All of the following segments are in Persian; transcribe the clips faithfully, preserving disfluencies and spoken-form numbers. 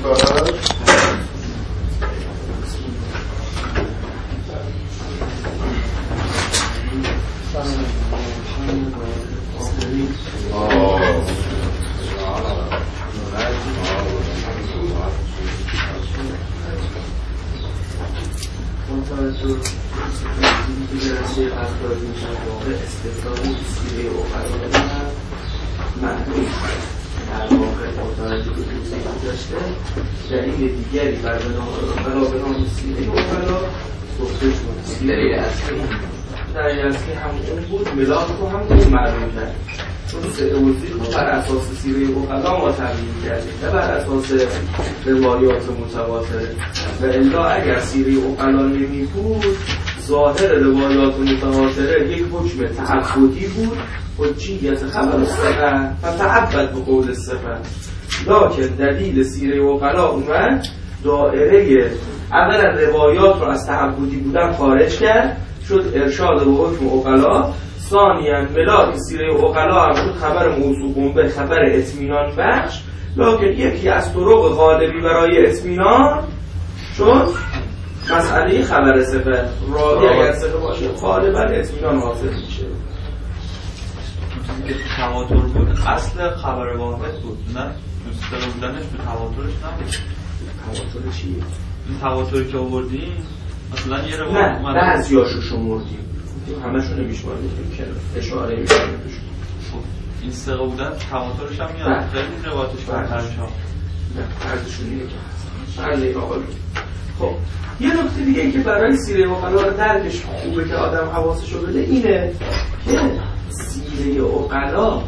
دلیل دیگری بر بنابرای سیره اوغلا گفته شد. سیره اصلی دلیل اصلی همون بود، ملاک رو همون معلوم کرد. چون سئوزی رو بر اساس سیره اوغلا ما تبیین کردیم نه بر اساس روایات متواتره. و الا اگر سیره اوغلا نمی بود، ظاهر روایات متواتره یک حکم تعبدی بود، حجیت خبر الثقه فتعبد به قول الثقه. لکن دلیل سیره اوغلا اومد دائره اولا روایات رو از تعبدی بودن خارج کرد، شد ارشاد به حکم اوغلا. ثانیاً ملاک سیره اوغلا هم شد خبر موثوق به خبر اطمینان بخش، لکن یکی از طرق غالبی برای اطمینان شد مسئله خبر ثقه. راوی اگر ثقه باشه غالباً اطمینان حاصل میشه. تواتر بود اصل خبر واحد بود، نه ثقه بودنش به تواترش نبود. تواتر چیه؟ این تواتری که آوردیم مثلا یه رو نه بعضیاشو شمردیم، همشون نمیشماریم که اشاره میکنیم. این ثقه بودن تواترش هم میاد خیلی روایتش برتر میشه. نه فرضشون اینه که فرض آقا. خب یه نکته دیگه که برای سیره اوغلا رو درکش خوبه که آدم حواسشو بده اینه که سیره اوغلا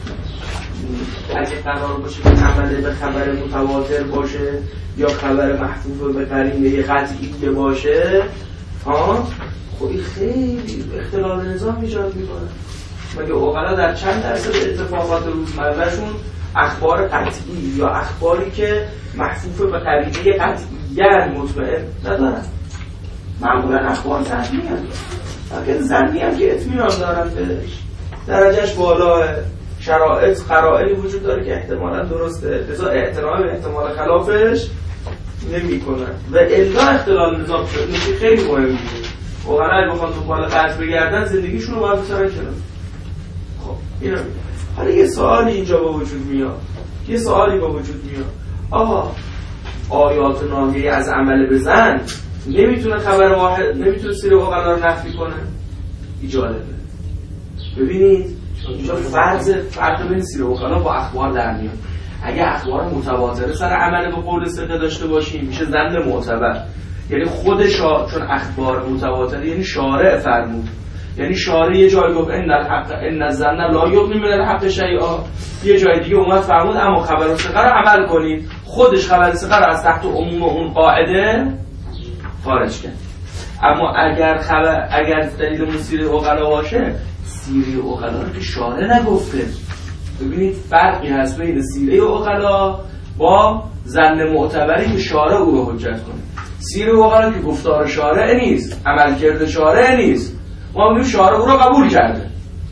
اگه قرار باشه که عمله به خبر متواتر باشه یا خبر محفوظ به قرینه قطعی باشه، ها خب این خیلی اختلال نظام ایجاد میکنه. مگه اوغلا در چند درصد اتفاقات روزمرهشون اخبار قطعی یا اخباری که محفوظ به قرینه قطعی مطمئن ندارن؟ معمولا اخبار ظنی هست، لیکن ظنی هم که اطمینان دارن بهش، درجهش بالاه، شرایط قرائنی وجود داره که احتمالاً درسته، لذا اعتراف به احتمال خلافش نمی کنن. و الا اختلال نظام شد نشه خیلی مهمه. اوغلا اگه بخوان دنبال قطع بگردن زندگیشون رو باید بسارن کنن. خب اینا حالا یه سوالی اینجا با وجود میاد، یه سوالی با وجود میاد، آقا آیات ناهی از عمل بزن نمیتونه خبر واحد، نمیتونه سیره اوغلا رو نفی کنه؟ این جالبه. ببینید اینجا فرض فرق بین سیره اوغلا با اخبار در میاد. اگه اخبار متواتر سر عمل به قول ثقه داشته باشیم میشه ظن معتبر، یعنی خود شا... چون اخبار متواتر یعنی شارع فرمود، یعنی شارع یه جای گفت ان الحق ان الظن لا یغنی من الحق شیئا، یه جای دیگه اومد فرمود اما خبر ثقه رو عمل کنید، خودش خبر ثقه رو از تحت عموم اون قاعده خارج کرد. اما اگر خبر اگر دلیل سیره اوغلا باشه، سیره اوغلا رو که شارع نگفته. ببینید فرقی هست بین سیره اوغلا با ظن معتبری که شارع او رو حجت کنه. سیره اوغلا که گفتار شارع نیست، عملکرد شارع نیست، ما میگیم شارع او رو قبول کرده.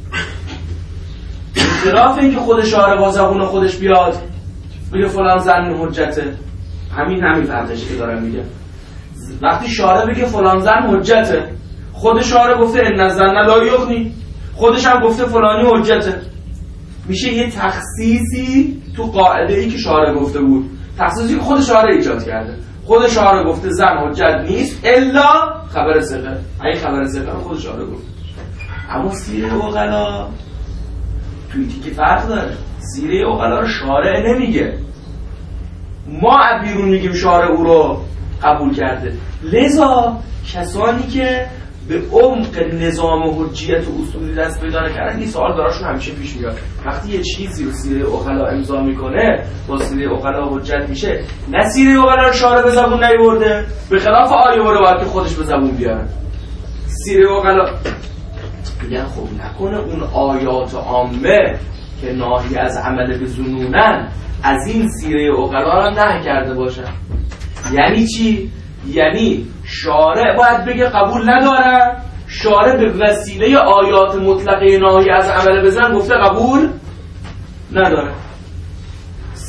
خلاف این که خود شارع با زبون خودش بیاد بگه فلان ظن حجته، همین همین فرقش که دارم میگم. وقتی شارع بگه فلان ظن حجته، خود شارع گفته ان الظن لا یغنی، خودش هم گفته فلانی حجته، میشه یه تخصیصی تو قاعده ای که شارع گفته بود، تخصیصی که خود شارع ایجاد کرده. خود شارع گفته ظن حجت نیست الا خبر ثقه، این خبر ثقه رو خود شارع گفته. اما سیره اوغلا توی که فرق داره، سیره اوغلا رو شارع نمیگه، ما بیرون میگیم شارع او رو قبول کرده. لذا کسانی که به عمق نظام حجیت و اصولی دست پیدا کردن این سوال براشون همیشه پیش میاد، وقتی یه چیزی رو سیره اوغلا امضا میکنه با سیره اوغلا حجت میشه، نه سیره اوغلا رو شارع به زبون نیورده، به خلاف آیه و روایت که خودش به زبون بیاره. سیره اوغلا میگن خب نکنه اون آیات عامه که ناهی از عمل به ظنونن از این سیره اوغلا رو نهی کرده باشن. یعنی چی؟ یعنی شارع باید بگه قبول ندارم، شارع به وسیله آیات مطلقه ناهی از عمل بزن گفته قبول نداره.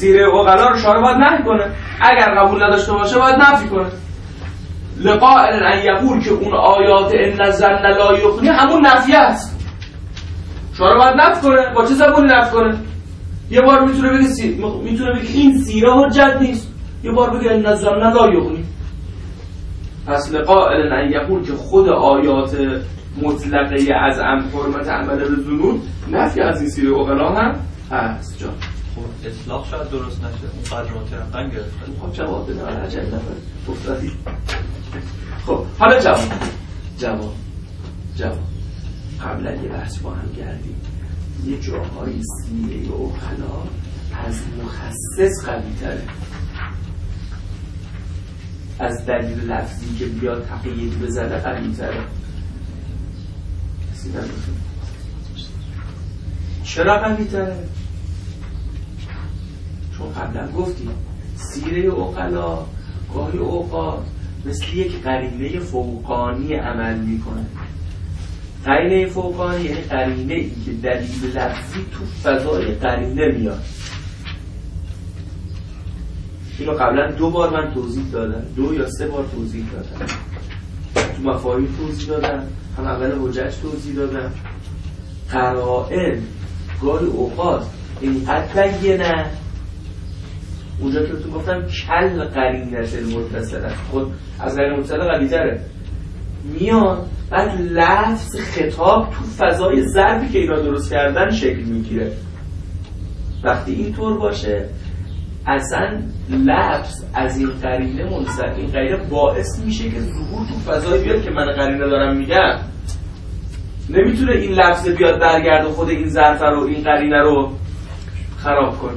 سیره عقلا رو شارع باید نهی کنه، اگر قبول نداشته باشه باید نفی کنه. لقائل ان یقول که اون آیات ان الظن لا یغنی همون نفی است، شارع باید نفی کنه. با چه زبونی نفی کنه؟ یه بار میتونه بگه سی... میتونه بگه این سیره حجت نیست، یه بار بگه ان الظن لا یغنی. پس لقائل ان یقول که خود آیات مطلقه از ام حرمت عمل به ظنون نفی از این سیره عقلا هم هست. جان خب اطلاق شاید درست نشه، اون قدر مترقن گرفتن. خب جواب بده من عجب نفر افتادی. خب حالا جواب جواب جواب قبلا یه بحث با هم کردیم، یه جاهای سیره عقلا از مخصص قوی تره، از دلیل لفظی که بیاد تقیید بزنه قوی تره. چرا قوی تره؟ چون قبلا گفتیم سیره عقلا گاهی اوقات مثل یک قرینه فوقانی عمل میکنه. قرینه فوقانی یعنی قرینه ای که دلیل لفظی تو فضای قرینه میاد. اینو قبلا دو بار من توضیح دادم، دو یا سه بار توضیح دادم، تو مفاهیم توضیح دادم، هم اول حجج توضیح دادم. قرائن گاهی اوقات اینقدر بینه، اونجا که تو گفتم کل قرینه المتصله، خود از قرینه متصله قوی تره، میاد بعد لفظ خطاب تو فضای ضربی که اینا درست کردن شکل میگیره. وقتی اینطور باشه اصلا لفظ از این قرینه منصرف، این قرینه باعث میشه که ظهور تو فضای بیاد که من قرینه دارم میگم. نمیتونه این لفظ بیاد برگرد و خود این ظرف رو این قرینه رو خراب کنه.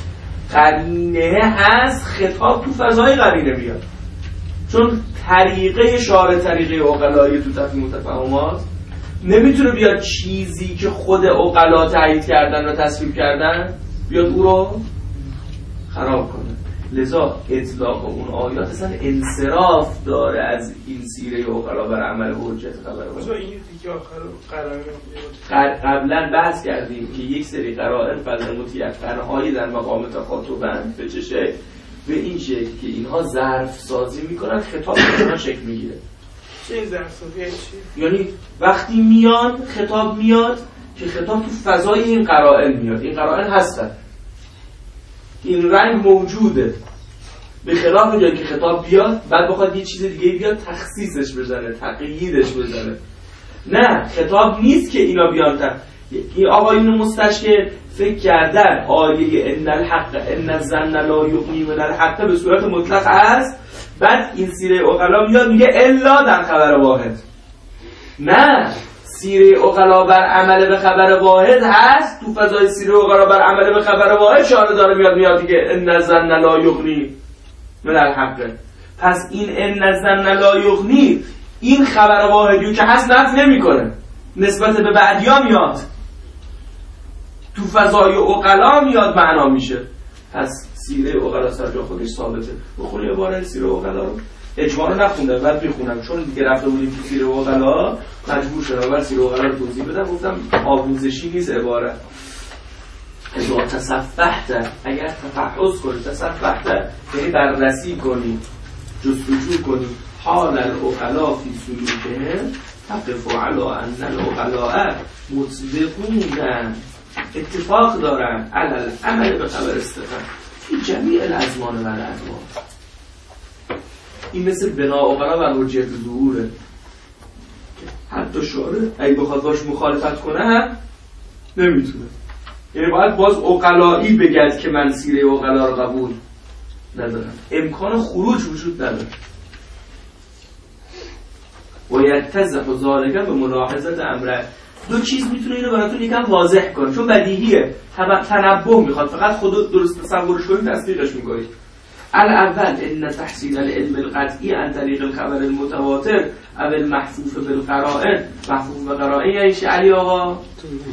قرینه هست خطاب تو فضای قرینه بیاد، چون طریقه شارع طریقه عقلایی تو تفهیم متفاهمات نمیتونه بیاد چیزی که خود عقلا تایید کردن و تصویب کردن بیاد او رو خراب کنه. لذا اطلاق اون آیات اصلا انصراف داره از این سیره عقلا بر عمل حجت خبر باشه. این دیگه آخر قبلا بحث کردیم که یک سری قرائن فضل متیقن‌هایی در مقام تخاطبند به چه شکل؟ به این شکل که اینها ظرف سازی میکنن، خطاب به شکل میگیره. چه ظرف سازی چی؟ یعنی وقتی میان خطاب میاد که خطاب تو فضای این قرائن میاد، این قرائن هستن، این رنگ موجوده، به خلاف اونجایی که خطاب بیاد بعد بخواد یه چیز دیگه بیاد تخصیصش بزنه، تقییدش بزنه. نه، خطاب نیست که اینا بیان تا این آقایون مستشکل فکر کردن آیه ان الحق ان الظن لا یغنی من الحق به صورت مطلق است، بعد این سیره عقلا میاد میگه الا در خبر واحد. نه، سیره عقلا بر عمل به خبر واحد هست، تو فضای سیره عقلا بر عمل به خبر واحد شاره داره میاد میاد دیگه ان الظن لا یغنی من الحق. پس این ان الظن لا یغنی این خبر واحدی که هست نفی نمیکنه، نسبت به بعدیا میاد، تو فضای عقلا میاد معنا میشه. پس سیره عقلا سر جا خودش ثابته. بخونی عبارت سیره عقلا رو، اجماع رو نخوندم بعد میخونم، چون دیگه رفته بودیم تو سیره عقلا مجبور شدم بعد سیره عقلا رو توضیح بدم. گفتم آموزشی نیست عبارت. اذا تصفحت، اگر تفحص کنی، تصفحت یعنی بررسی کنی، جستجو کنی حال العقلا فی سلوکهم تقف علی ان العقلاء مطلقون، اتفاق دارن علی العمل به خبر استفاده فی جمیع الازمان و الازمان. این مثل بنا عقلا و حجیت ظهوره، حتی شارع اگه بخواد باش مخالفت کنه هم نمیتونه. یعنی باید باز عقلایی بگد که من سیره عقلا رو قبول ندارم، امکان خروج وجود نداره. و یتضح ذالک به ملاحظه امره. دو چیز میتونه اینو براتون یکم واضح کنه، چون بدیهیه، تنبه میخواد، فقط خود درست تصورش کنید تصدیقش میکنید. الاول ان تحصیل العلم القطعی عن طریق الخبر المتواتر او المحفوف بالقرائن. محفوف بالقرائن یعنی چی علی آقا؟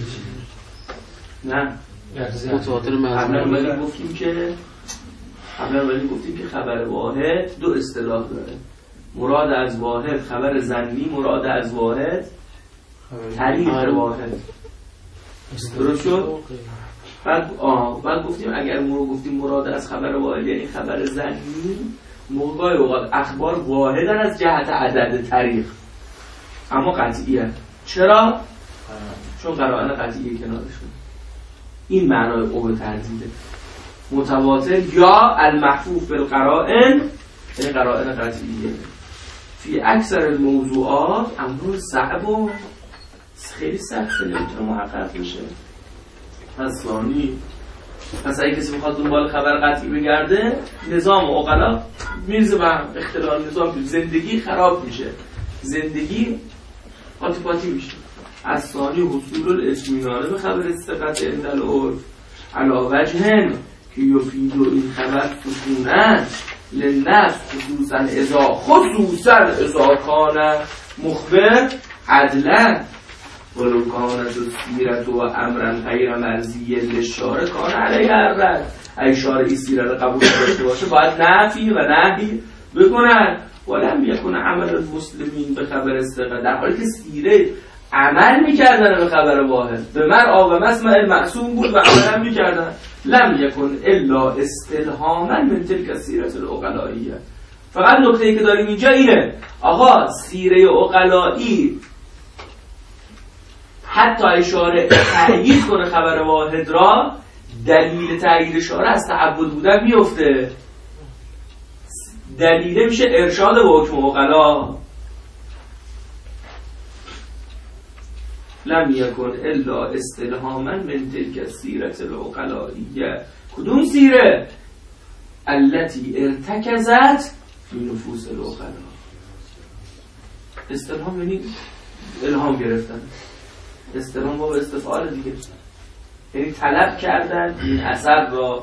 نه متواتر قبلا مذهبی گفتیم که قبلا ولی گفتیم که خبر واحد دو اصطلاح داره. مراد از واحد خبر ظنی، مراد از واحد طریق واحد. درست شد؟ بعد آه بعد گفتیم اگر ما گفتیم مراد از خبر واحد یعنی خبر ظنی، موقع اوقات اخبار واحدن از جهت عدد طریق اما قطعیه. چرا؟ چون قرائن قطعیه کنارشون. این معنای او تردیده. متواتر یا المحفوف بالقرائن یعنی قرائن قطعیه. فی اکثر الموضوعات امر صعب و خیلی سخته، نمیتونه محقق بشه. پس ثانی پس اگه کسی بخواد دنبال خبر قطعی بگرده، نظام عقلا میرزه به اختلال نظام، زندگی خراب میشه، زندگی قاطی قاطی میشه. از ثانی حصول الاطمینان به خبر ثقت عند العرف علی وجه که یفید این خبر سکونن للنفس خصوصا اذا خصوصا اذا کان مخبر عدلا ولو کانت سیرت و امرا غیر مرضی للشارع کان علیه الرد. اگه شارعی سیرت قبول داشته باشه باید نفی و نهی بکنن. ولم یکن عمل المسلمین به خبر ثقه، در حالی که سیره عمل میکردن به خبر واحد، به مرعا و مسمع معصوم بود و عمل میکردن. لم یکن الا استلهاما من تلک سیرت العقلائیه. فقط نکته‌ای که داریم اینجا اینه آقا سیره عقلائی حتی اشاره تأیید کنه خبر واحد را، دلیل تأیید شارع از تعبد بودن میفته، دلیل میشه ارشاد به حکم عقلا. لم یکن الا استلهاما من تلک سیرت العقلائیه. کدوم سیره؟ التي ارتکزت من نفوس العقلا. استلهام یعنی الهام گرفتن، استلهام با استفعال دیگه، یعنی طلب کردن این اثر را.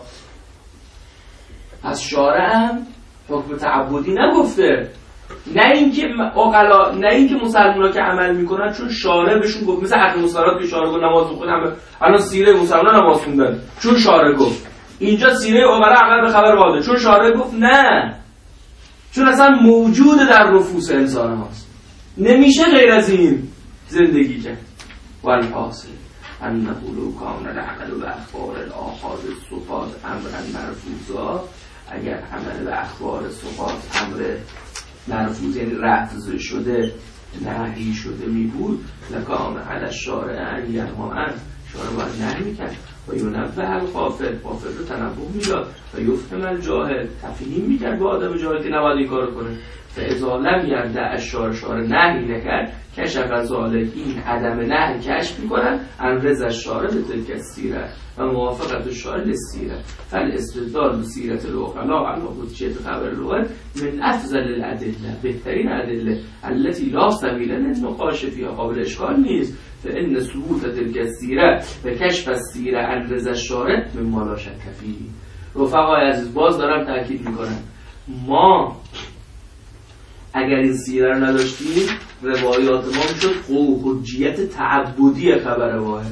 پس شارع هم حکم تعبدی نگفته، نه اینکه عقلا، نه اینکه مسلمان‌ها که عمل میکنن چون شارع بهشون گفت، مثل حق مسارات که شارع گفت نماز بخون، همه الان سیره مسلمان‌ها نماز خوندن چون شارع گفت. اینجا سیره عقلا عمل به خبر واحد چون شارع گفت، نه، چون اصلا موجود در نفوس انسان هاست، نمیشه غیر از این زندگی کرد. والحاصل انه لو کان العمل به اخبار الاحاد الصفات امرا مرفوضا، اگر عمل به اخبار صفات امر مرفوض یعنی رفض شده، نهی شده می بود، لکان علی الشارع ان ینهی، شارع باید نهی میکرد و ینبه الغافل، غافل رو تنبه میداد و یفهم الجاهل، تفهیم میکرد به آدم جاهل که نباید این کارو کنه. فاذا لم یرد الشارع، شارع نهی نکرد، کشف ذالک، این عدم نهی کشف میکنن ان رضا الشارع به تلک السیره و موافقت الشارع للسیره. فالاستدلال بسیرت العقلاء علی حجیت خبر الواحد من افضل الادله، بهترین ادله التي لا سبیل للنقاش فيها، قابل اشکال نیست. فان ثبوت تلک السیره و کشف السیره عن رضا الشارع مما لا شک فیه. رفقای عزیز باز دارم تاکید میکنم، ما اگر این سیره رو نداشتیم روایات ما میشد حجیت تعبدی خبر واحد.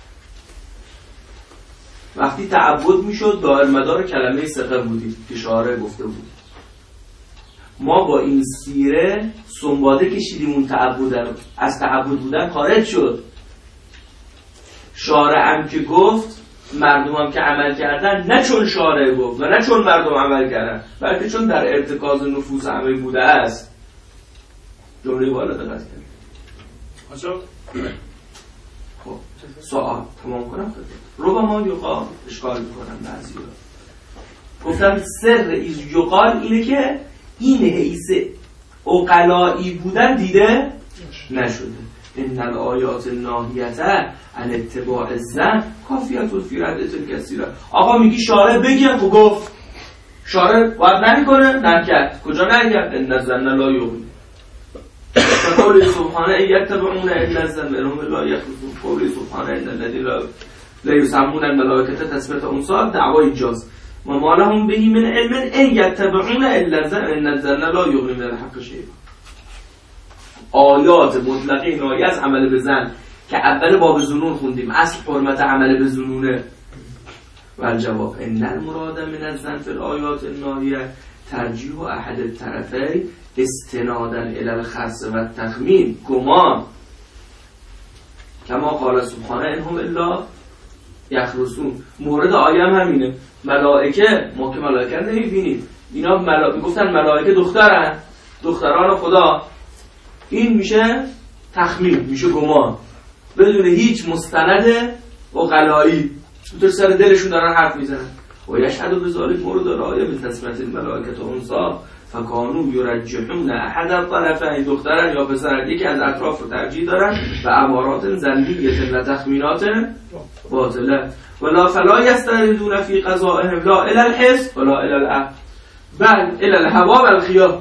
وقتی تعبد میشد دائر مدار کلمه ثقه بودیم که شارع گفته بود. ما با این سیره سنباده کشیدیم اون تعبد، از تعبد بودن خارج شد. شارع هم که گفت، مردم هم که عمل کردن، نه چون شارع گفت و نه چون مردم عمل کردن، بلکه چون در ارتکاز نفوس همه بوده است. جمله بالا دقت کنید. آشا خب سوال تمام کنم. ربما یقال اشکال میکنم بعضی ها. گفتم سر ایز یقال اینه که این حیث عقلائی بودن دیده نشده. ان الآیات الناهیه عن اتباع الظن کافیت فی رد تلک السیره. آقا میگی شارع بگه، خب گفت شارع باید نمیکنه، نکرد. کجا نکرد؟ ان الظن لا یغنی. قول سبحانه یتبعون الا الظن انهم لا یخرجون. قول سبحانه ان الذین لا یسمون الملائکه تسمیه انثی دعوای جاز و ما لهم به من علم ان یتبعون الا الظن ان الظن لا یغنی من الحق شیئا. آیات مطلقه ناهی از عمل به ظن که اول باب ظنون خوندیم، اصل حرمت عمل به ظنونه. و الجواب ان المراد من الظن فی الآیات الناهیه ترجیح احد الطرفین استنادا الی الخص و التخمین، گمان، کما قال سبحانه انهم الا یخرسون. مورد آیه هم همینه. ملائکه، ما که ملائکه رو نمی‌بینیم، اینا ملائکه گفتن ملائکه دخترن، دختران خدا. این میشه تخمین، میشه گمان بدون هیچ مستند عقلایی، تو سر دلشون دارن حرف میزنن. و یشهد بذالک مورد آیه به تسمیت الملائکه انثا فکانو یرجحون احد الطرفین، دخترن یا پسرن، یکی از اطراف رو ترجیح دارن و امارات ظنیه و تخمینات باطله. ولا فلا یستندون فی قضائهم لا الی الحس ولا الی العقل بل الی الهوا و الخیال.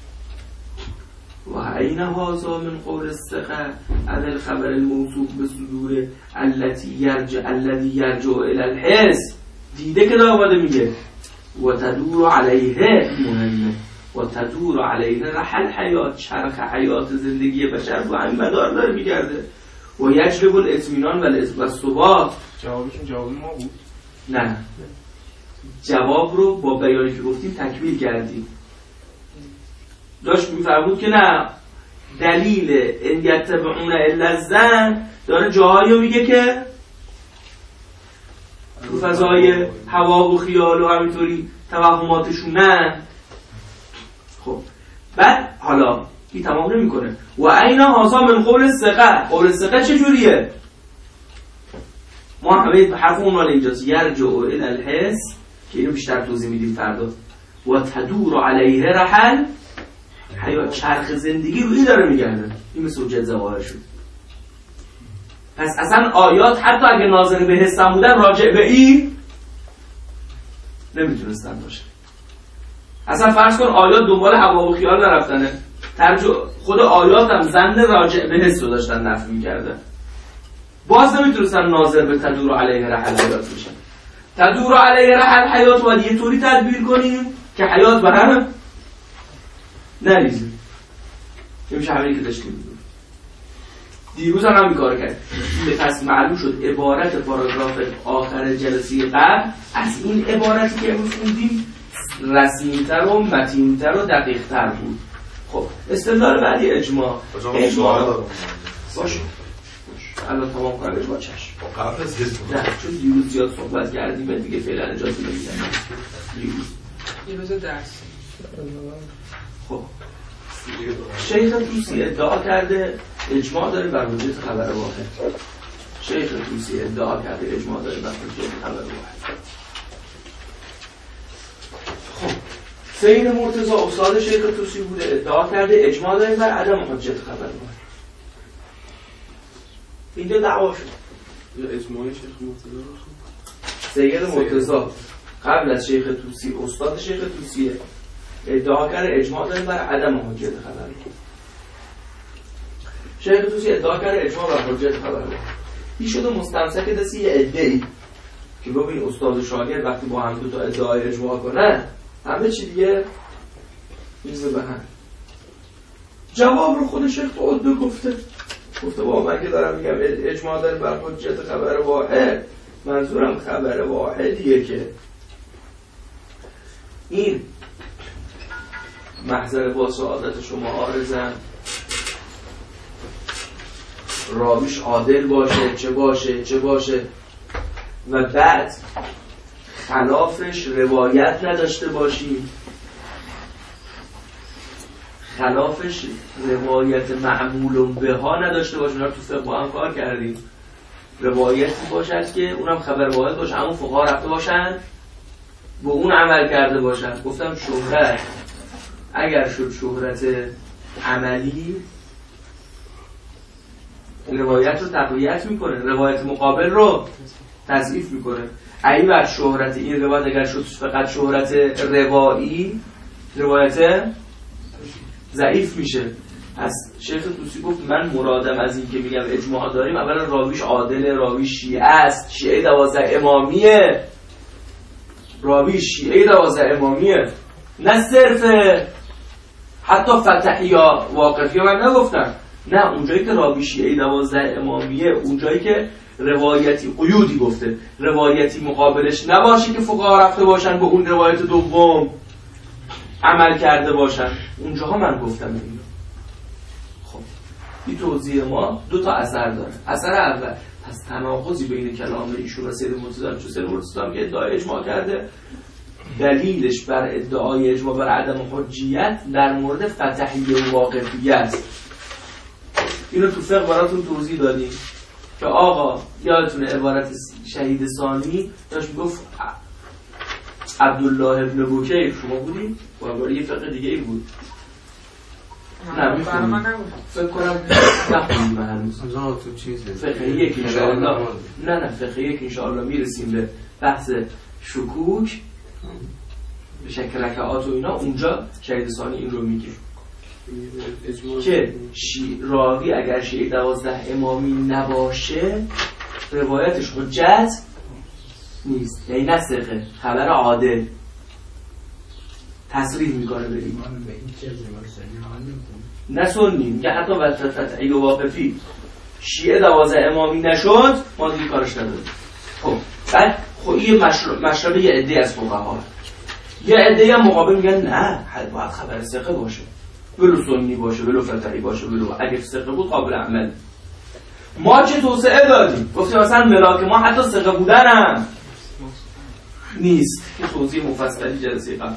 و عین هذا من قول الثقه عن الخبر الموصوف بصدور التي يرجع الذي يرجع الى الحس. دیده که داوده میگه و تدور علیه، مهمه، و تدور علیه رحل حیات، چرخ حیات زندگی بشر و همین مدار داره میگرده. و یجلب الاطمینان و الثبات. جوابشون جواب ما بود؟ نه، جواب رو با بیانی که گفتیم تکمیل کردیم. داشت میفرمود که نه، دلیل ان یتبعون الا الظن داره جاهایی رو میگه که تو فضای هوا و خیال و همینطوری توهماتشون نه. خب بعد حالا این تمام نمیکنه. و عینا هازا من قول الثقه. قول الثقه چجوریه؟ ما همه حرفمون مال اینجاست. یرجع الی الحس که اینو بیشتر توضیح میدیم فردا. و تدور علیه رحل حیات، چرخ زندگی روی داره میگرده. این مثل حجت ظواهر شد. پس اصلا آیات حتی اگه ناظر به حسن بودن راجع به این نمیتونستن باشه. اصلا فرض کن آیات دنبال هوا و خیال نرفتنه، خود آیات هم ظن راجع به حس رو داشتن نفی میکردن، باز نمیتونستن ناظر به تدور علیه رحل حیات بشن. تدور علیه رحل حیات باید یه طوری تدبیر کنیم که حیات به هم نریزه. نمیشه همینی که داشتیم میدونیم. دیروز هم همین کار کرد. پس معلوم شد عبارت پاراگراف آخر جلسه قبل از این عبارتی که امروز خوندیم رسمی‌تر و متین‌تر و دقیق‌تر بود. خب استدلال بعدی اجماع. اجماع باشه. الان تمام کار اجماع چشم. قبل از نه چون دیروز زیاد صحبت کردیم دیگه فعلا اجازه نمیدن. دیروز. دیروز درس. خب شیخ طوسی ادعا کرده اجماع داره بر حجت خبر واحد. شیخ طوسی ادعا کرده اجماع داره بر حجت خبر واحد. خب سید مرتضی استاد شیخ طوسی بوده، ادعا کرده اجماع داره بر عدم حجت خبر واحد. اینجا دعوا شد. اجماع شیخ مرتضی سید مرتضی قبل از شیخ طوسی استاد شیخ طوسیه، ادعا کرده اجماع داره بر عدم حجت خبر. شیخ طوسی ادعا کرده اجماع بر حجت خبر. این شده مستمسک دستی یه ادعی که ببین استاد و شاگرد وقتی با هم دو تا ادعای اجماع کنن همه چی دیگه میزه به هم. جواب رو خود شیخ طوسی گفته گفته با من که دارم میگم اجماع داره بر حجت خبر واحد، منظورم خبر واحدیه که این محضر با سعادت شما آرزم راویش عادل باشه، چه باشه چه باشه و بعد خلافش روایت نداشته باشیم، خلافش روایت معمول به ها نداشته باشیم. تو فقه با هم کار کردیم، روایتی باشد که اونم خبر واحد باشه، همون فقها رفته باشن با اون عمل کرده باشن. گفتم شهرت اگر شد شهرت عملی روایت رو تقویت میکنه، روایت مقابل رو تضعیف میکنه. اگه بعد شهرت این روایت اگر شد فقط شهرت روایی، روایت ضعیف میشه. پس شیخ طوسی گفت من مرادم از این که میگم اجماع داریم اولا راویش عادل، راویش شیعه است، شیعه دوازده امامیه، راویش شیعه دوازده امامیه، نه صرف حتی فتحی یا واقفی من نگفتم، نه اونجایی که راوی شیعه دوازده امامیه، اونجایی که روایتی قیودی گفته روایتی مقابلش نباشه که فقها رفته باشن به اون روایت دوم عمل کرده باشن، اونجاها من گفتم اینو. خب این توضیح ما دو تا اثر داره. اثر اول، پس تناقضی بین کلام ایشون و سید مرتضی، چون سید مرتضی که ادعای اجماع کرده، دلیلش بر ادعای اجماع بر عدم حجیت در مورد فتحیه و واقفیه است. اینو تو فقه براتون توضیح دادیم که آقا یادتونه عبارت شهید ثانی داشت میگفت عبدالله ابن بوکیر، شما بودید؟ با یه فقه دیگه ای بود. نه میخونیم فکر کنم نخونیم هنوز فقه یک انشاءالله. نه نه فقه یک انشاءالله میرسیم به بحث شکوک به شکل رکعات و اینا، اونجا شهید ثانی این رو میگه که شی... راوی اگر شیعه دوازده امامی نباشه روایتش حجت نیست، یعنی نه ثقه، خبر عادل. تصریح میکنه بریم نه سنی میگه حتی وقت فتحی و واقفی شیعه دوازده امامی نشد ما دیگه کارش نداریم. خب بعد خب این مشربه یه عده از فقها، یه عده هم مقابل میگن نه باید خبر ثقه باشه، ولو سنی باشه ولو فتحی باشه ولو اگه ثقه بود قابل عمل. ما چه توسعه دادیم؟ گفتیم مثلا ملاک ما حتی ثقه بودن هم نیست که توضیح مفصلی جلسه قبل.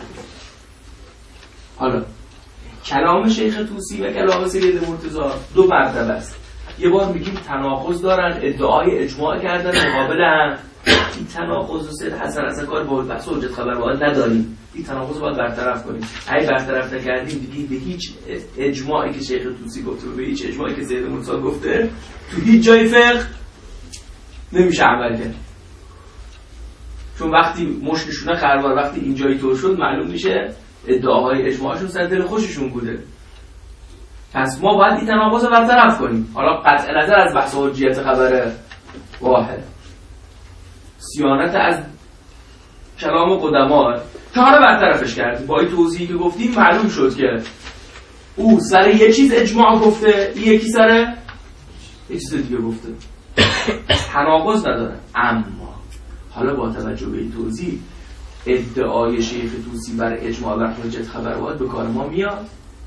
حالا کلام شیخ طوسی و کلام سید مرتضی دو مرتبه است. یه بار میگیم تناقض دارن، ادعای اجماع کردن، مقابل هم این تناقض و سید حسن اصلا کار با بحث حجت خبر باید نداریم، این تناقض رو باید برطرف کنیم. اگه برطرف نکردیم دیگه به هیچ اجماعی که شیخ طوسی گفته و به هیچ اجماعی که سید مرتضی گفته تو هیچ جای فقه نمیشه عمل کرد، چون وقتی مشکشونه خروار وقتی اینجایی طور شد معلوم میشه ادعاهای اجماعشون سر دل خوششون بوده. پس ما باید این تناقض رو برطرف کنیم. حالا قطع نظر از بحث حجیت خبر واحد، صیانت از کلام قدما که حالا برطرفش کردیم با این توضیحی که گفتیم معلوم شد که او سر یه چیز اجماع گفته، این یکی سر یه چیز دیگه گفته، تناقض نداره. اما حالا با توجه به این توضیح ادعای شیخ طوسی بر اجماع بر حجت خبر واحد به کار ما میاد؟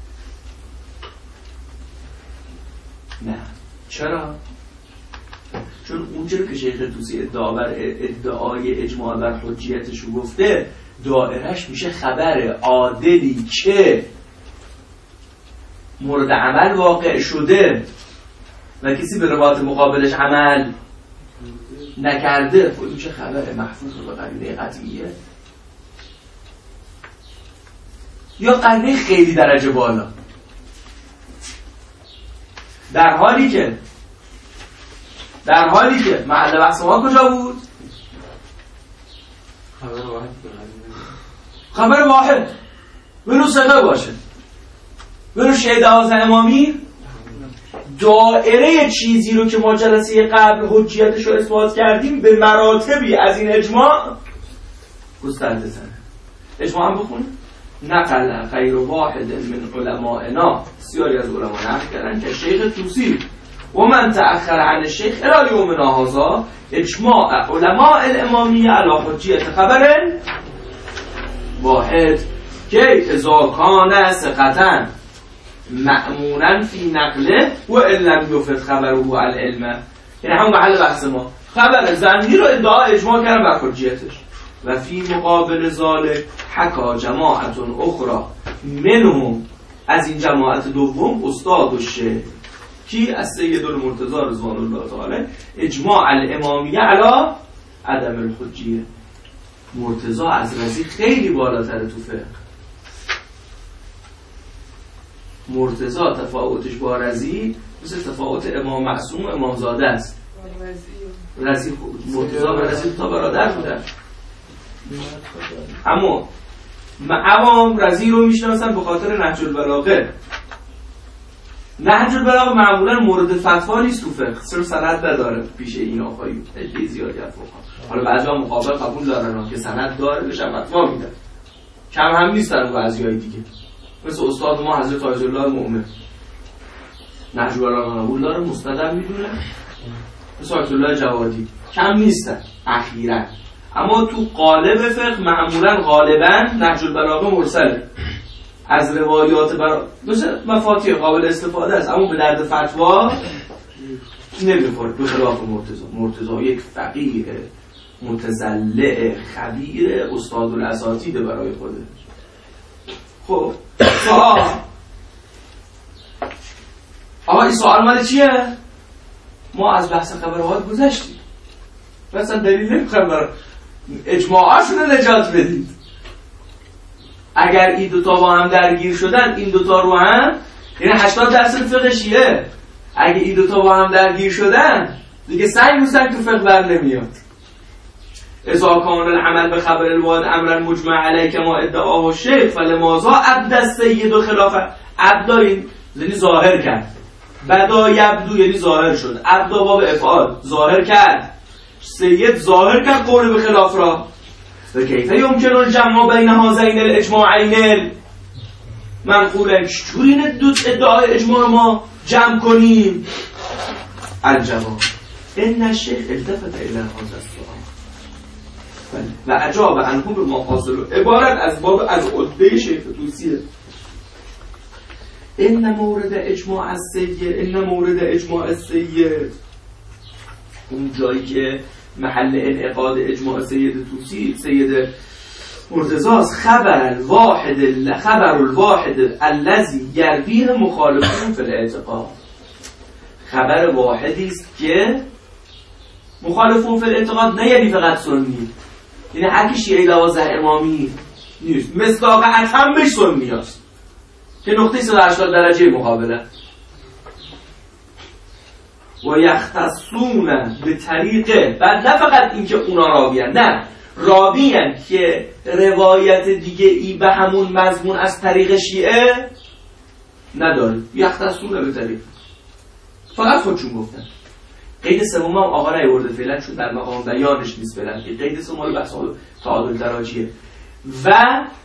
نه. چرا؟ چون اونجوری که شیخ طوسی ادعا بر ادعای اجماع بر حجیتش رو گفته، دائرش میشه خبر عادلی که مورد عمل واقع شده و کسی به روایت مقابلش عمل نکرده، خود میشه خبر محفوظ به قرینه قطعیه یا قرینه خیلی درجه بالا، در حالی که در حالی که محل بحث ما کجا بود؟ خبر واحد خبر واحد ولو ثقه باشه، ولو شیعه دوازده امامی، دائره چیزی رو که ما جلسه قبل حجیتش رو اثبات کردیم به مراتبی از این اجماع گسترده تره. اجماع هم بخونیم. نقل غیر واحد من علمائنا، بسیاری از علما نقل کردن که شیخ طوسی و من تأخر عن الشیخ الی یومنا هذا اجماع علماء الامامیه علی حجیت خبر واحد که اذا کان ثقة مأمونا فی نقله و ان لم یفد خبره علی العلم. یعنی همون محل بحث ما خبر ظنی رو ادعا اجماع کردن بر حجیتش. و فی مقابل ذالک حکا جماعت اخرى منهم، از این جماعت دوم استاد الشیخ کی از سید المرتضی رضوان الله تعالی اجماع الامامیه علی عدم الحجیه. مرتضی از رضی خیلی بالاتره تو فقه. مرتضی تفاوتش با رضی مثل تفاوت امام معصوم و امام زاده است. رضی مرتضی و رضی تا برادر بودن، اما عوام رضی رو میشناسن به خاطر نهج البلاغه. نهج البلاغه معمولا مورد فتوا نیست تو فقه، صرف سند نداره پیش این آقایون خیلی زیادی از فقها. حالا بعضیا مقابل قبول دارن که سند داره بهش فتوا میدن، کم هم نیستن بعضیای دیگه، مثل استاد ما حضرت آیت الله المؤمن نهج البلاغه قبول داره، مستدل میدونه، مثل آیت الله جوادی کم نیستن اخیراً. اما تو قالب فقه معمولا غالبا نهج البلاغه مرسله، از روایات برای مثل مفاتیح قابل استفاده است، اما به درد فتوا نمیخوره. به خلاف مرتضی. مرتضی یک فقیه متزلع خبیر استاد الاساتید برای خوده. خب سوال آقا این سوال مال چیه؟ ما از بحث خبرات گذشتیم، مثلا دلیل نمیخوایم برای اجماعاشون رو نجات بدید. اگر این دوتا با هم درگیر شدن، این دوتا رو هم یعنی هشتاد درصد فقه شیعه، اگه این دوتا با هم درگیر شدن دیگه سنگ رو سنگ تو فقه بر نمیاد. اذا کان العمل به خبر الواد امرا مجمع علیه که ما ادعاه الشیخ فلماذا عبد السید و خلافه. عبدا این یعنی ظاهر کرد، بدا یبدو یعنی ظاهر شد، عبدا باب افعال ظاهر کرد، سید ظاهر کرد قول به خلاف را. و کیفه یمکن الجمع بین هذین الاجماعین منقوله. چجوری این دو ادعای اجماع ما جمع کنیم؟ الجواب ان الشیخ التفت الی هذا السؤال و اجاب عنه به ما حاصل. عبارت از باب از عده شیخ طوسیه. ان مورد اجماع السید، ان مورد اجماع السید، اون جایی که محل انعقاد اجماع سید طوسی سید مرتضی، خبر الواحد خبر الواحد الذی یرویه مخالفون فی الاعتقاد. خبر واحدی است که مخالفون فی الاعتقاد نه یعنی فقط سنی، یعنی هر کی شیعه دوازده امامی نیست، مصداق اتمش سنی است که نقطه صد و هشتاد درجه مقابله. و یختصون به طریقه، بعد نه فقط این که اونا راویان، نه راویان که روایت دیگه ای به همون مضمون از طریق شیعه نداره. یختصون به طریق فقط خودشون گفتن. قید سوم هم آقا نیورده فعلا چون در مقام بیانش نیست فعلا، که قید سوم بحث تعادل تراجیه. و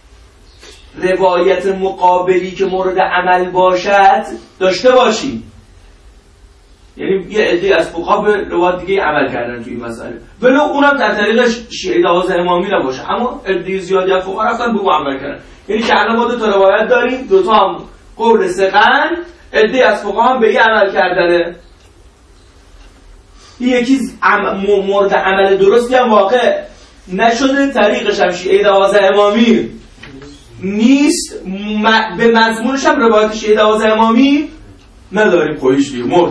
روایت مقابلی که مورد عمل باشد داشته باشیم، یعنی یه عده از فقها به روایت دیگه عمل کردن توی این مسئله، ولو اونم در طریق شیعه دوازده امامی نباشه، اما عده زیادی از فقها رفتن به اون عمل کردن. یعنی که الان ما دو تا روایت داریم، دو تا هم قول ثقن، عده از فقها هم به این عمل کردنه. یکی عم... مورد عمل درستی هم واقع نشده، طریقش هم شیعه دوازده امامی نیست، م... به مضمونش هم روایت شیعه دوازده امامی نداریم. خویش دیگه مرد.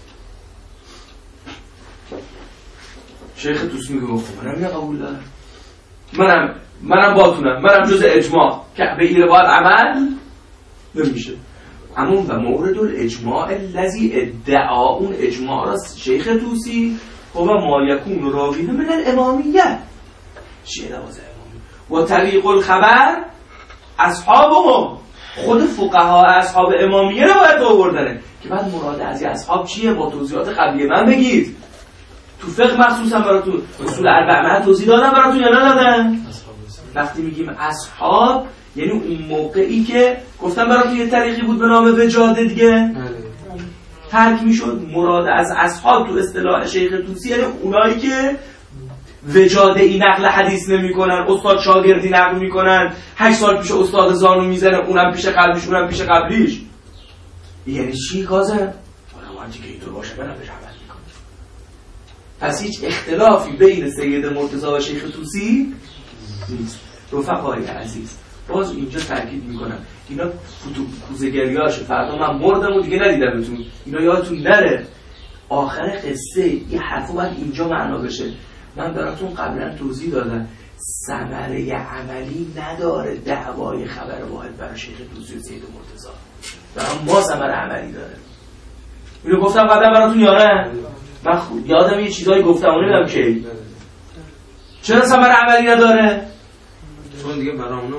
شیخ طوسی میگه منم یه قبول دارم، منم منم باتونم، منم جز اجماع که به این روایت عمل نمیشه. اما و مورد الاجماع الذی ادعا، اون اجماع را شیخ طوسی و ما یکون راویه من الامامیه، شیعه دوازده امامی و طریق الخبر اصحابهم، خود فقها اصحاب امامیه روایت آوردنه که بعد مراد از اصحاب چیه؟ با توضیحات قبلی من بگید. تو فقه مخصوصا براتون اصول اربعه من توضیح دادم براتون یا ندادم؟ وقتی میگیم اصحاب یعنی اون موقعی که گفتم براتون یه طریقی بود به نام وجاده دیگه ترک میشد. مراد از اصحاب تو اصطلاح شیخ طوسی یعنی اونایی که وجاده ای نقل حدیث نمی کنن، استاد شاگردی نقل میکنن، هشت سال پیش استاد زانو میزنه، اونم پیش قبلیش اونم پیش قبلیش. یعنی چی کازم؟ روانتی که اینطور باشه برم بهش عمل میکنه. پس هیچ اختلافی بین سید مرتضی و شیخ طوسی نیست. رفقای عزیز باز اینجا تاکید میکنم اینا فوتو کوزگریاشه، فردا من مردم و دیگه ندیدمتون، اینا یادتون نره. آخر قصه یه حرفو باید اینجا معنا بشه. من براتون قبلا توضیح دادم ثمره عملی نداره دعوای خبر واحد برای شیخ طوسی و سید مرتضی، برای ما ثمره عملی داره. اینو گفتم قبلا براتون یا نه؟ من خود یادم یه چیزایی گفتم و نمیدونم کی. چرا ثمره عملی نداره؟ چون دیگه برای اونو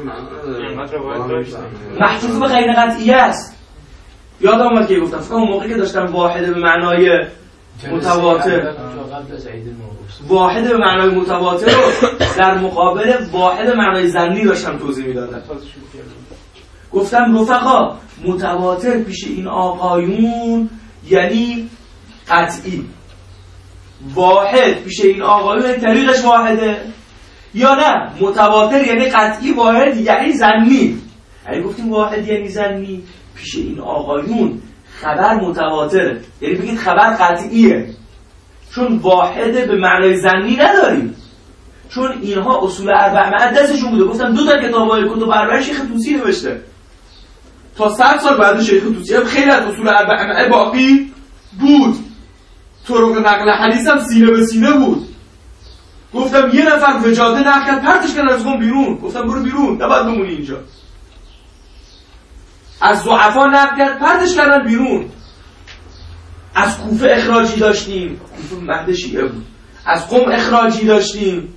محفوظ به غیر قطعیه است. یادم اومد که گفتم فکر کنم اون موقعی که داشتم واحد به معنای متواتر واحد به معنای متواتر رو در مقابل واحد به معنای ظنی داشتم توضیح میدادم. گفتم رفقا متواتر پیش این آقایون یعنی قطعی، واحد پیش این آقایون طریقش واحده، یا نه متواتر یعنی قطعی، واحد یعنی ظنی. اگه گفتیم واحد یعنی ظنی، پیش این آقایون خبر متواتره، یعنی بگید خبر قطعیه، چون واحده به معنای ظنی نداریم، چون اینها اصول اربع معدسشون بوده. گفتم دو تا کتابای کتب اربع شیخ طوسی نوشته، تا صد سال بعد شیخ طوسی هم خیلی از اصول اربع باقی بود. طرق نقل حدیث هم سینه به سینه بود. گفتم یه نفر وجاده نقل کرد، پرتش کردن از قم بیرون، گفتم برو بیرون، نباید بمونی اینجا. از ضعفا نقل کرد، پرتش کردن بیرون. از کوفه اخراجی داشتیم، کوفه مهد شیعه بود، از قم اخراجی داشتیم،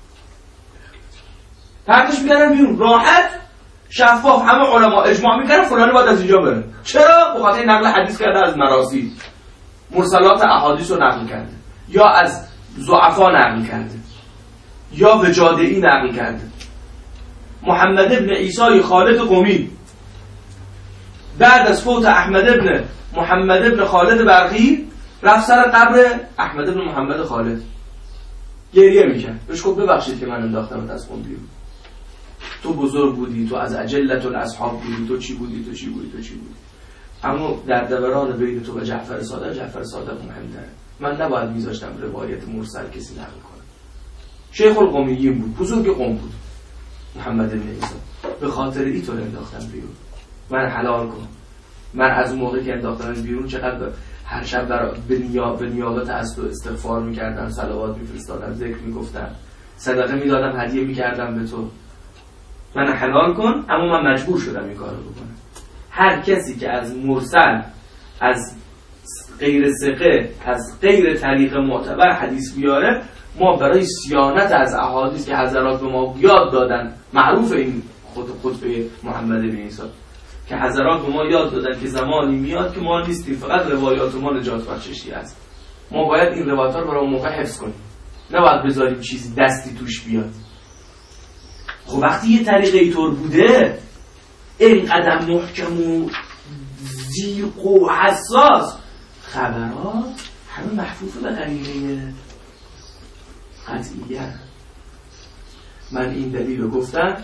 پرتش میکردن بیرون، راحت شفاف. همه علما اجماع میکردن فلانی باید از اینجا بره. چرا؟ بخاطر نقل حدیث کرده از مراسی، مرسلات احادیث رو نقل کرده، یا از ضعفا نقل کرده، یا وجاده‌ای نقل کرده. محمد ابن عیسی خالد قمی بعد از فوت احمد ابن محمد ابن خالد برقی رفت سر قبر احمد ابن محمد خالد، گریه میکرد، بهش گفت ببخشید که من انداختمت از قم بیرون، تو بزرگ بودی، تو از اجلت الاصحاب بودی، تو چی بودی تو چی بودی تو چی بودی، اما در دوران بین تو و جعفر صادق، جعفر صادق مهم‌تره، من نباید میذاشتم روایت مرسل کسی نقل کنه. شیخ القمیین بود، بزرگ قم بود محمد بن عیسی، به خاطر این تو انداختم بیرون، من حلال کن. من از اون موقع که انداختن بیرون چقدر هر شب برای به نیابت به نیابت از تو استغفار میکردم، صلوات میفرستادم، ذکر میگفتم، صدقه میدادم، هدیه میکردم به تو. من حلال کن، اما من مجبور شدم این کارو بکنم. هر کسی که از مرسل، از غیر ثقه، از غیر طریق معتبر حدیث بیاره، ما برای صیانت از احادیث که حضرات به ما یاد دادن، معروف این خود خطبه محمد بن عیسی که حضرات به ما یاد دادن که زمانی میاد که ما نیستیم، فقط روایات ما نجات بخششی است، ما باید این روایات رو برای اون موقع حفظ کنیم، نباید بذاریم چیزی دستی توش بیاد. خب وقتی یه طریقه اینطور بوده، این قدم محکم و زیق و حساس، خبرات همه محفوظ به قرینه قطعیه. من این دلیل رو گفتم،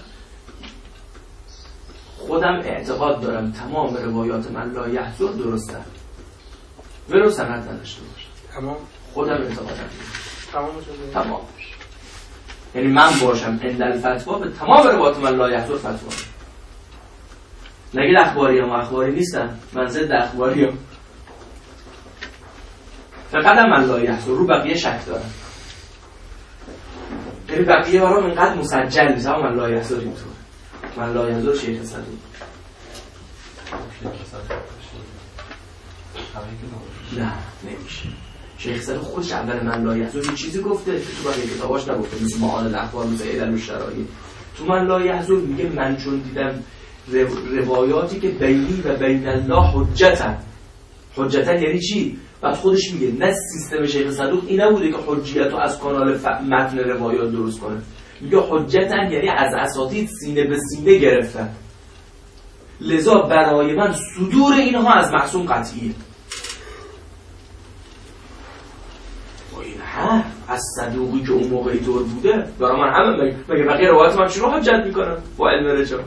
خودم اعتقاد دارم تمام روایات من لا یحضر درسته، ولو سند نداشته باشه. تمام خودم اعتقادم تمام تمام یعنی من باشم عند الفتوا به تمام روایات من لا یحضر فتوا. نگید اخباری هم اخباری نیستم، من ضد اخباری هم، فقط من لا یحضر، رو بقیه شک دارم، یعنی بقیه برام اینقدر مسجل نیست، اما من لا یحضر اینطور. من لا یحضر شیخ صدوق نه نمیشه. شیخ صدوق خودش اول من لا یحضر یه چیزی گفته که تو بقیه کتاباش نگفته، مثل معان الاخبار، مثل علل الشرایع. تو من لا یحضر میگه من چون دیدم روایاتی که بینی و بین الله حجتن. حجتن یعنی چی؟ بعد خودش میگه نه سیستم شیخ صدوق این نبوده که حجیت رو از کانال ف... متن روایات درست کنه، میگه حجتن یعنی از اساتید سینه به سینه گرفتن، لذا برای من صدور اینها از معصوم قطعیه. و این حرف از صدوقی که اون موقعی طور بوده برای من همه مگه بقیه روایات من چرا حجت میکنن با علم رجا؟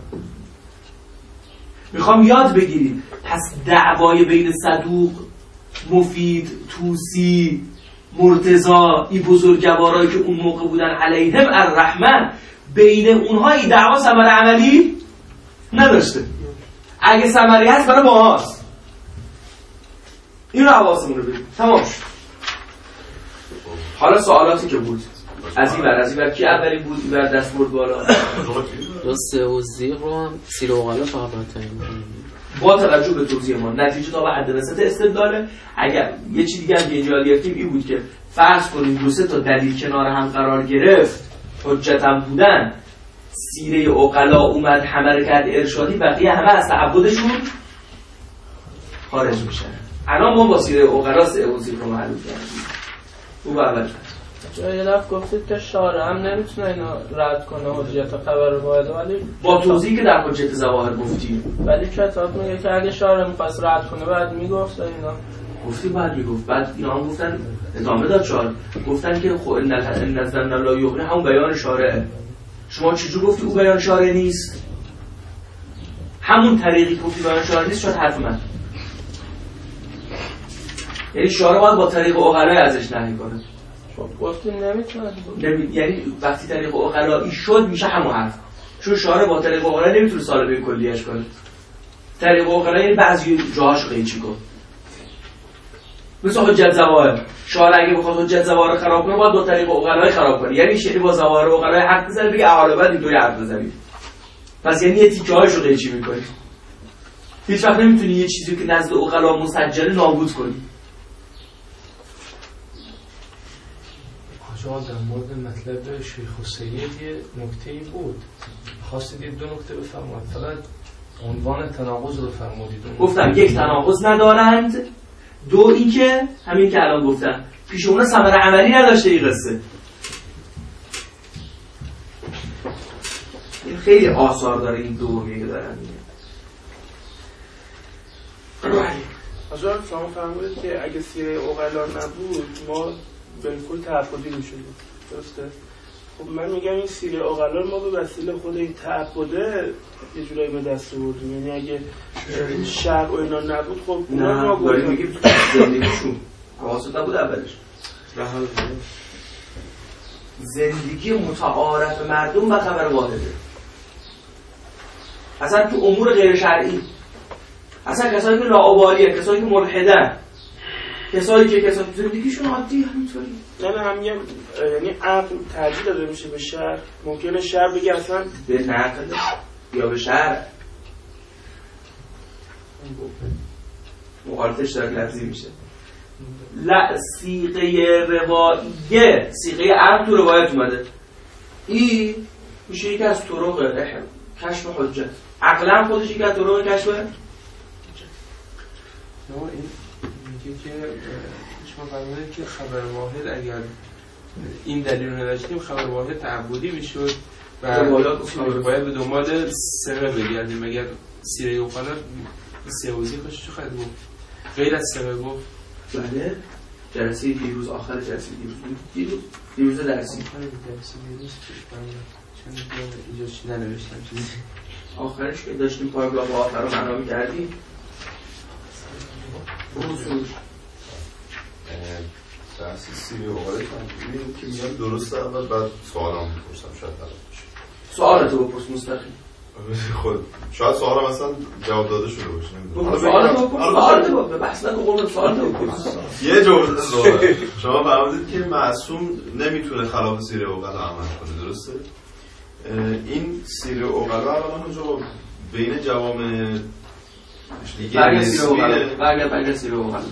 میخوام یاد بگیرید پس دعوای بین صدوق، مفید، توسی، مرتضی، این بزرگوارایی که اون موقع بودن علیهم الرحمن، بین اونها این دعوا ثمره عملی نداشته. اگه ثمری هست برای ماهاست. این رو حواسمون رو بدید. تمام شد. حالا سوالاتی که بود از این بر از این بر کی اولین بود؟ این بر دست برد بالا سه و زیغ رو هم سیر و غلا فقط تعیین با توجه به توضیح ما نتیجه تا به حد رسد استدلاله. اگر یه چیز دیگه هم که اینجا گرفتیم این بود که فرض کنیم دو سه تا دلیل کنار هم قرار گرفت، حجت هم بودن، سیره عقلا اومد همه رو کرد ارشادی، بقیه همه از تعبدشون خارج میشن. الان ما با سیره عقلا سه و زیغ رو معلوم کردیم. او اول جای لفت گفتید که شارع هم نمیتونه اینو رد کنه حجیت خبر واحد، ولی با توضیحی که در حجت ظواهر گفتیم، ولی کتاب میگه که اگه شارع میخواست رد کنه بعد میگفت اینا گفتی بعد میگفت، بعد اینا هم گفتن ادامه داد چهار گفتن که خب ان نظر لا یغنی همون بیان شارعه. شما چجور گفتی او بیان شارع نیست؟ همون طریقی که گفتی بیان شارع نیست شاید حرف من. یعنی شارع باید با طریق عقلای ازش نهی کنه. خب گفتیم نمیتونه. نمی... یعنی وقتی طریق عقلایی شد میشه همون حرف. چون شارع با طریق عقلا نمیتونه سالبه کلیه‌اش کنه. طریق عقلا یعنی بعضی جاهاشو قیچی کنه. مثل حجت زواهر. شارع اگه بخواد حجت زواهر خراب کنه باید با طریق عقلای خراب کنه. یعنی شیعه با زواهر عقلای حرف بزنه بگه احاله بعد اینطوری حرف بزنید. پس یعنی یه تیکه‌هاشو قیچی می‌کنی. هیچ وقت نمیتونی یه چیزی که نزد عقلا مسجل نابود کنی. آقا در مورد مطلب شیخ السید یه نکته‌ای بود. خواستید دو نکته بفرمایید. فقط عنوان تناقض رو فرمودید. گفتم یک تناقض ندارند، دو این که همین که الان گفتم پیش اون ثمره عملی نداشته این قصه. این خیلی آثار داره این دومیه که دارن میگن. حضرت شما فرمودید که اگه سیره عقلا نبود ما بالکل تعبدی میشدیم، درسته؟ خب من میگم این سیره عقلا ما به وسیله خود این تعبده یه جورایی به دست آوردیم. یعنی اگه شرع و اینا نبود خب نه ما داریم میگیم تو زندگیشون قاصد نبود اولش. زندگی متعارف مردم و خبر واحده. اصلا تو امور غیر شرعی، اصلا کسایی که لاابالیه، کسایی که ملحدن، کسایی که کسایی که زندگیشون عادی همینطوری. نه نه هم میگم یعنی عقل ترجیح داده میشه به شرع. ممکنه شرع بگه اصلا به نقل یا به شرع مخالفت اشتراک لفظی میشه. لا سیغه روایه، سیغه عقل تو روایت اومده، این میشه یکی از طرق کشف حجت. عقلا خودش یکی از طرق کشف حجت. این میگه که شما فرمودید که خبر واحد اگر این دلیل رو نداشتیم خبر واحد تعبدی میشد و باید به دنبال سره بگردیم. اگر سیره اوقلا سیوزی خوشش خواهد گفت غیر از سره گفت. بله جلسه دیروز آخر جلسه دیروز دیروز دیروز درسی جلسه دیروز چند اینجا چی ننوشتم چیزی آخرش که داشتیم پاراگراف آخر رو معنا می‌کردیم. اصول درسی سیره اوقلا میگم که میگم درسته اول بعد سوالام میپرسم شاید طلب باشه. سوالتو بپرس مستقیم. خود شاید سوالم اصلا جواب داده شده باشه نمیدونم. سوالتو بپرس. سوالتو بپرس. بحث نکن قربون سوالتو بپرس. یه جمله سوال. شما فرمودید که معصوم نمیتونه خلاف سیره اوقلا عمل کنه، درسته؟ این سیره اوقلا الان کجا بین جوامع دیگه برگرد سیره اوقلا برگرد برگرد سیره اوقلا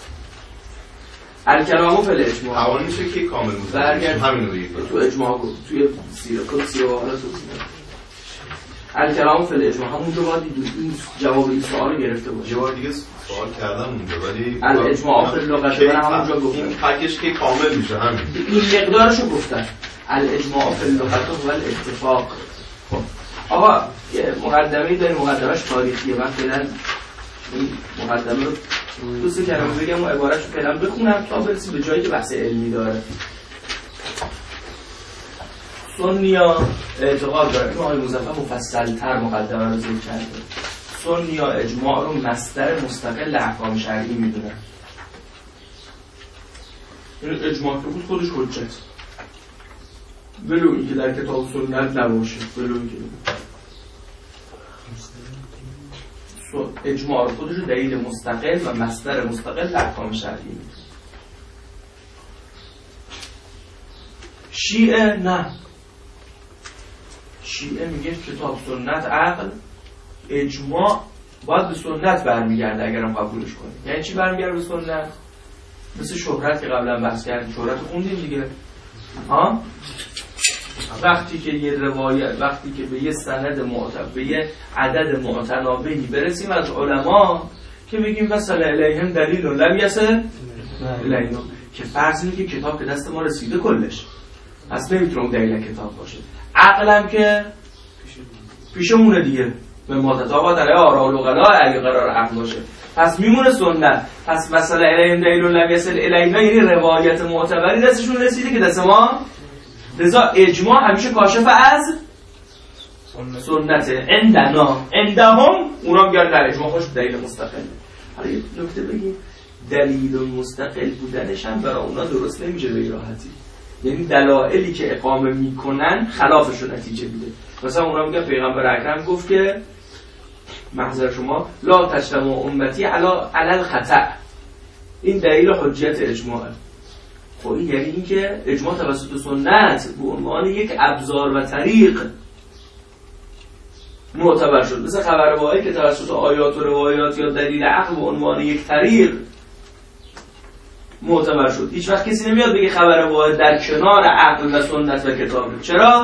الکلامو فل اجماع قوانینش که کامل بود همین رو بگید تو اجماع بود توی سیره کد سیره اوقلا تو الکلامو فل اجماع همون جو باید این جواب این سوال رو گرفته باشه. یه بار دیگه سوال کردم اونجا ولی الاجماع فل لغت من همونجا گفتم این پکش که کامل میشه همین این مقدارشو گفتن الاجماع فل لغت و الاتفاق. خب آقا یه مقدمه‌ای داریم، مقدمه‌اش تاریخیه. من فعلا این مقدمه رو دوست کلمه بگم و عبارتشو فعلا بخونم تا برسیم به جایی که بحث علمی داره. سنیا اعتقاد داره، این آقای مظفر مفصل‌تر مقدمه رو ذکر کرده. سنیا اجماع رو مصدر مستقل احکام شرعی میدونن. این اجماع که بود خودش حجت، ولو اینکه در کتاب سنت نباشه، ولو اینکه اجماع رو خودش دلیل مستقل و مصدر مستقل احکام شرعی میدونه. شیعه نه، شیعه میگه کتاب سنت عقل، اجماع باید به سنت برمیگرده اگرم قبولش کنیم. یعنی چی برمیگرده به سنت؟ مثل شهرت که قبلا بحث کردیم، شهرت خوندیم دیگه ها؟ وقتی که یه روایت، وقتی که به یه سند معتبر، به یه عدد معتنابهی برسیم از علما که بگیم مثلا الیهم دلیل و لم یصل الیهم، که فرض اینه که کتاب که دست ما رسیده کلش، پس نمیتونه دلیل کتاب باشه. عقلم که پیشمونه دیگه، به متطابق در آراء العقلا اگه قرار عقل باشه پس میمونه سنت. پس مثلا الیهم دلیل و لم یصل الیهم یعنی روایت معتبری دستشون رسیده که دست ما. لذا اجماع همیشه کاشف از سنت عندنا عندهم اونا میگن نه اجماع خوش دلیل مستقل. حالا یه نکته بگیم، دلیل مستقل بودنش هم برای اونا درست نمیشه به راحتی، یعنی دلایلی که اقامه میکنن خلافش رو نتیجه میده. مثلا اونا میگن پیغمبر اکرم گفت که محضر شما لا تجتمع امتی علی الخطأ، این دلیل حجیت اجماع. خب این یعنی این که اجماع توسط سنت به عنوان یک ابزار و طریق معتبر شد، مثل خبر واحد که توسط آیات و روایات یا دلیل عقل به عنوان یک طریق معتبر شد. هیچ وقت کسی نمیاد بگه خبر واحد در کنار عقل و سنت و کتاب. چرا؟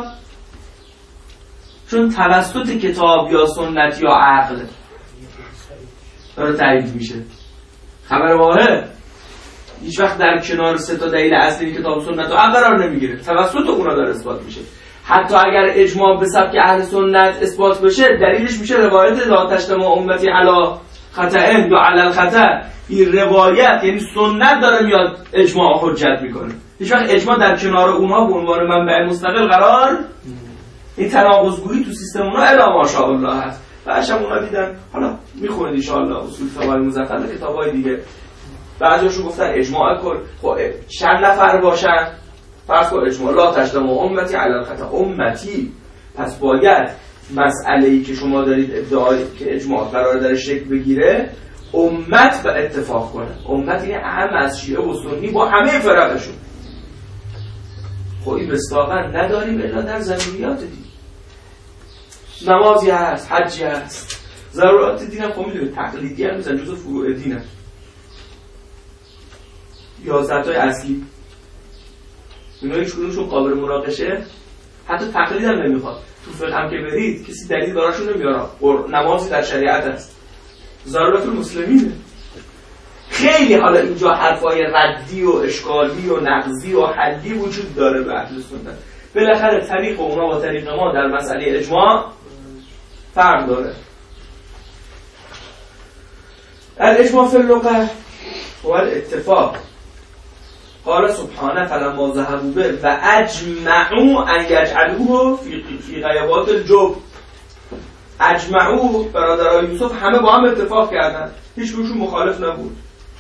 چون توسط کتاب یا سنت یا عقل داره تایید میشه. خبر واحد هیچ وقت در کنار سه تا دلیل اصلی کتاب سنت و عقل قرار نمیگیره، توسط اونا داره اثبات میشه. حتی اگر اجماع به سبک اهل سنت اثبات بشه، دلیلش میشه روایت لا تجتمع امتی علی خطأ یا علی الخطأ. این روایت یعنی سنت داره میاد اجماع حجت میکنه. هیچ وقت اجماع در کنار اونها به عنوان منبع مستقل قرار، این تناقض‌گویی تو سیستم اونها الا ماشاءالله هست. بعدش هم اونا دیدن، حالا میخونید ان شاء الله اصول فقه مزفر کتابای دیگه، بعضیاشون گفتن اجماع کل خب چند نفر باشن، فرض کن اجماع لا تجتمع امتی علی الخطأ، امتی، پس باید مسئله‌ای که شما دارید ادعای که اجماع قرار درش شکل بگیره امت به اتفاق کنه. امت یعنی اهم از شیعه و سنی با همه فرقشون. خب این مصداقا نداریم الا در ضروریات دین. نمازی هست، حجی هست، ضرورات دین هم خب میدونید تقلیدی هم میزن جزو فروع دین هم. یازده تای اصلی اینا هیچ کدومشون قابل مناقشه، حتی تقلید هم نمیخواد. تو فقه هم که برید کسی دلیل براشون نمیاره. نمازی در شریعت است، ضرورت المسلمینه. خیلی حالا اینجا حرفای ردی و اشکالی و نقضی و حلی وجود داره به اهل سنت. بالاخره طریق اونا با طریق ما در مسئله اجماع فرق داره. الاجماع فی اللغة هو الاتفاق. قال سبحانه فلما ذهبوا به و اجمعوا ان یجعلوه فی فی غیابات الجب. اجمعوا برادرای یوسف همه با هم اتفاق کردن، هیچ کدومشون مخالف نبود.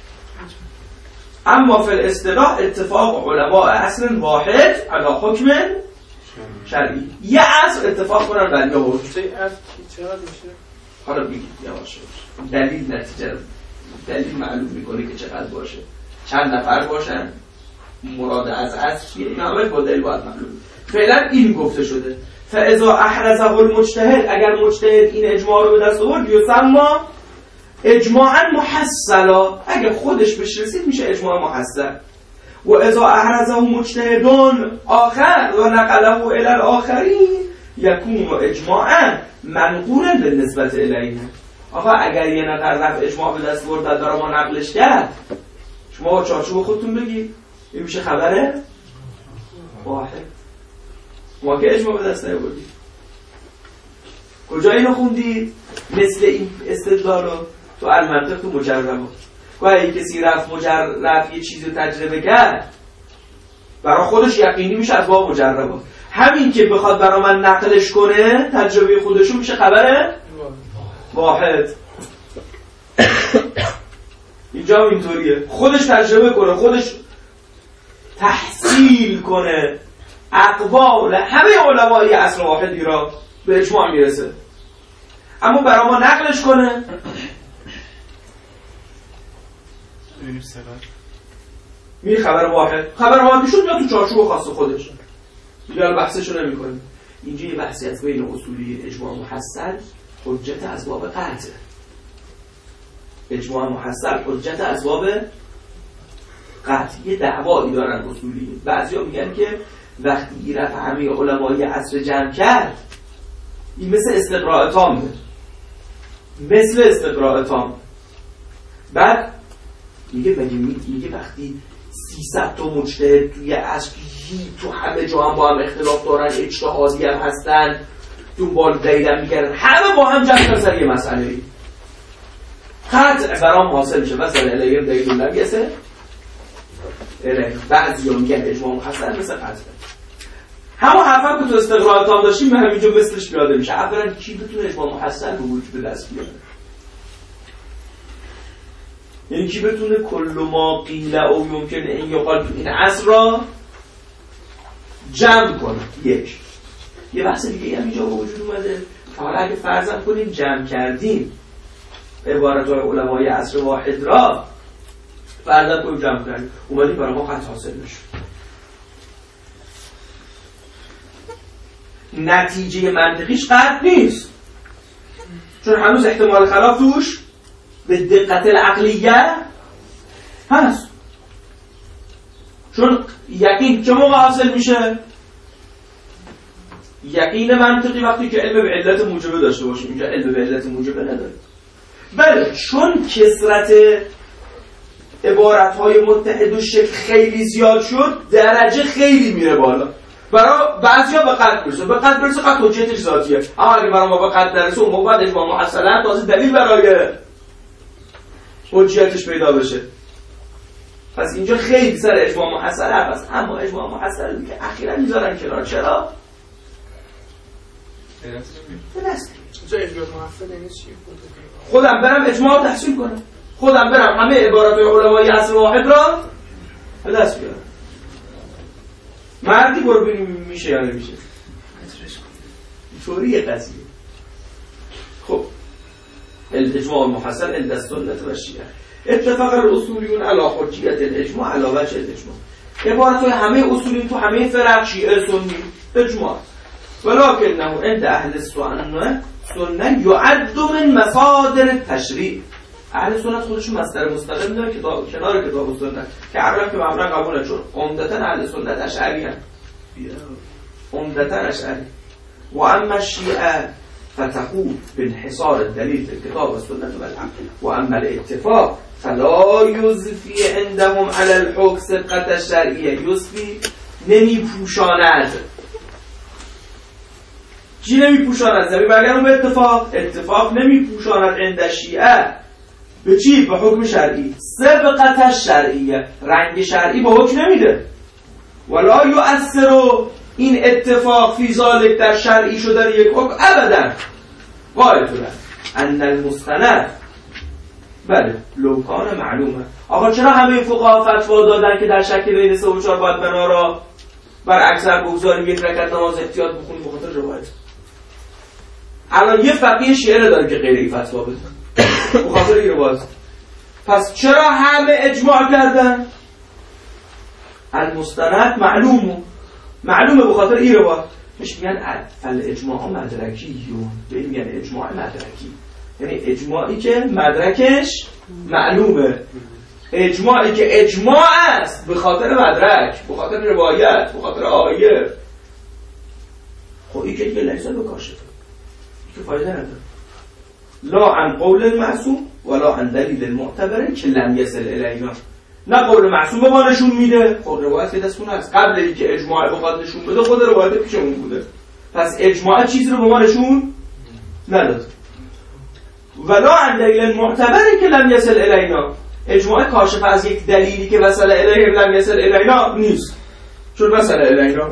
اما فی الاصطلاح اتفاق علماء اصل واحد علی حکم شرعی. یه اصل اتفاق کنن بر یه حکم. چقدر میشه؟ حالا بگید یواش دلیل نتیجه دلیل معلوم میکنه که چقدر باشه. چند نفر باشن، مراد از اصل چیه، این همه با دلیل باید معلوم. فعلا این گفته شده. فاذا احرزه المجتهد، اگر مجتهد این اجماع رو به دست آورد یسمى اجماعا محصلا، اگر خودش بهش رسید میشه اجماع محصل. و اذا احرزه مجتهدون آخر و نقله الی الاخرین یکون اجماعا منقولا بالنسبه الیه. آخه اگر یه نفر رفت اجماع به دست آورد بعد برای ما نقلش کرد، شما با چارچوب خودتون بگید این میشه خبره واحد. ما که اجماع به دست نیاوردیم. کجا اینو خوندید؟ مثل این استدلال رو تو المنطق تو مجربه. گاهی کسی رفت مجرب یه چیزی رو تجربه کرد برای خودش یقینی میشه از باب مجربه. همین که بخواد برای من نقلش کنه تجربه خودشون میشه خبره واحد. اینجا اینطوریه، خودش تجربه کنه، خودش تحصیل کنه اقوال همه علمای اصل واحدی را به اجماع میرسه. اما برای ما نقلش کنه میره خبر واحد. خبر واحدشون یا تو چارچوب خاص خودش دیگه بحثشو نمی کنیم. اینجا یه بحثی از بین اصولی اجماع محصل حجت از باب قطع. اجماع محصل حجت از باب قطع. یه دعوایی دارن اصولی. بعضیا میگن که وقتی این رفع همه علمای عصر جمع کرد این مثل استقراء تامه، مثل استقراء تام. بعد میگه مگه میگه وقتی سیصد تا مجتهد توی عصر تو همه جا هم با هم اختلاف دارن، اجتهادی هم هستن، دنبال دلیل هم میگردن، همه با هم جمع کردن سر یه مسئله ای قطع برام حاصل میشه. مثلا الهیم دلیل نمیسه الهیم. بعضی ها میگن اجماع محصل مثل قطع. همون حرفا که تو استقرار تام داشتیم من همینجا مثلش پیاده میشه. اولا کی بتونه اجماع محصل به وجود به دست بیاره؟ یعنی کی بتونه کل ما قیل او ممکنه این یقال تو این عصر را جمع کنه؟ یک. یه بحث دیگه هم اینجا به وجود اومده که حالا اگه فرضاً کنیم جمع کردیم عبارت‌های علمای عصر واحد را فرضاً کنیم جمع کردیم اومدیم برای ما خط حاصل نشد. نتیجه منطقیش قطع نیست چون هنوز احتمال خلاف توش به دقت العقلیه هست. چون یقین چه موقع حاصل میشه؟ یقین منطقی وقتی که علم به علت موجبه داشته باشیم. اینجا علم به علت موجبه نداره. بله چون کثرت عبارت‌های متحد و شکل خیلی زیاد شد درجه خیلی میره بالا. برای بعضیا به قطع برسه، به قطع برسه قطع حجتش ذاتیه. اما اگه برای ما به قطع نرسه اون موقع بعد اجماع محصلا تازه دلیل برای حجتش پیدا بشه. پس اینجا خیلی سر اجماع محصل هست. اما اجماع محصل دیگه اخیرا میذارن کنار. چرا؟ به دست چه اجماع محصل یعنی چی؟ خودم برم اجماع تحصیل کنم، خودم برم همه عبارات علمای عصر واحد را به دست بیارم. مردی برو ببینیم میشه یا نمیشه. اینطوریه قضیه. خب الاجماع محصل عند السنت و شیعه. اتفاق الاصولیون علی حجیت الاجماع علی وجه الاجماع. عبارت‌های همه اصولیون تو همه فرق شیعه سنی اجماع. ولكنه عند اهل السنت سنت یعد من مصادر التشریع. اهل سنت خودشون مصدر مستقل دارن که کنار کتاب و سنت که عقلا که معمولا قبول چون عمدتا اهل سنت اشعری ان عمدتا اشعری و اما الشیعه فتقول بانحصار الدلیل في الكتاب والسنة والعقل واما الاتفاق فلا يضفي عندهم على الحكم سبقة الشرعية يضفي نمی پوشاند. چی نمی پوشاند؟ زمین برگردم به اتفاق. اتفاق نمی پوشاند عند شیعه به چی؟ به حکم شرعی. سبقت شرعیه رنگ شرعی به حکم نمیده. ولا یؤثر این اتفاق فی ذالک در شرعی شدن یک حکم ابدا. قائلتونه ان المستند بله لوکان معلومه. آقا چرا همه فقها فتوا دادن که در شک بین سه و چهار باید بنا را بر اکثر بگذاریم یک رکعت نماز احتیاط بخونیم به خاطر روایت؟ الان یه فقیه شیعه داره که غیر این فتوا بده به خاطر این روایت. پس چرا همه اجماع کردن؟ المستند معلومه معلومه به خاطر این روایت. مش میگن فل اجماع مدرکی یون میگن اجماع مدرکی یعنی اجماعی که مدرکش معلومه، اجماعی که اجماع است به خاطر مدرک، به خاطر روایت، به خاطر آیه. خب این که دیگه لیسا به کاشفه که فایده نداره. لا عن قول المعصوم ولا عن دلیل المعتبر که لم یصل الینا. نه قول معصوم به ما نشون میده، خود روایت که دستون هست قبل اینکه اجماع بخواد نشون بده خود روایت پیشمون بوده. پس اجماع چیزی رو به ما نشون نداد. ولا عن دلیل المعتبر که لم یصل الینا. اجماع کاشف از یک دلیلی که وصل الیه لم یصل الینا نیست، چون وصل الینا.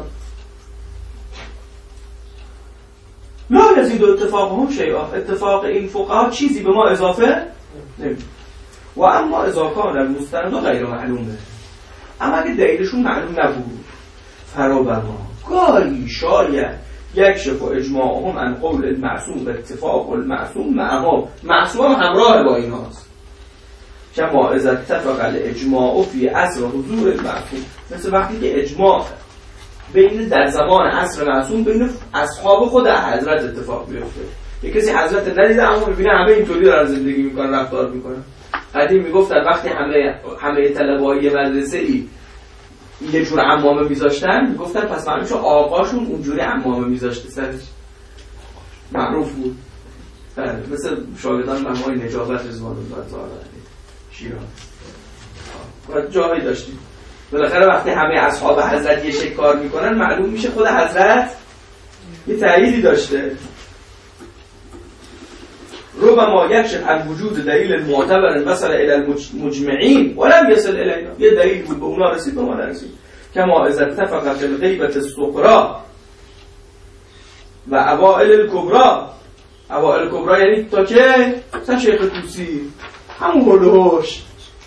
لا یزید اتفاقهم شیئا. اتفاق این فقها چیزی به ما اضافه نمیده. و اما اذا کان المستند غیر معلومه، اما اگه دلیلشون معلوم نبود فرابما گاهی شاید یکشف و اجماعهم عن قول المعصوم به اتفاق المعصوم معهم. معصوم هم همراه با این هاست کما اذا اتفق الاجماع فی عصر حضور المعصوم. مثل وقتی که اجماع بین در زمان عصر معصوم بین اصحاب خود حضرت اتفاق بیفته. یک کسی حضرت ندیده اما میبینه همه اینطوری دارن زندگی میکنن رفتار میکنن. قدیم میگفتن وقتی همه همه طلبه‌های مدرسه ای یه جور عمامه میذاشتن میگفتن پس معلومه چون آقاشون اونجوری عمامه میذاشته سرش. معروف بود. بله مثل شاگردان ممای نجابت رضوان الله تعالی شیراز و جاهایی داشتیم. بالاخره وقتی همه اصحاب حضرت یه شکل کار میکنن معلوم میشه خود حضرت یه تأییدی داشته. ربما یکشف عن وجود دلیل معتبر وصل الى المجمعین ولم يصل الینا. یه دلیل بود به اونا رسید به ما نرسید. کما اذا اتفق فی الغیبة الصغرى و اوائل الکبرا. اوائل الکبرا یعنی تا که مثلا شیخ طوسی همون هلوش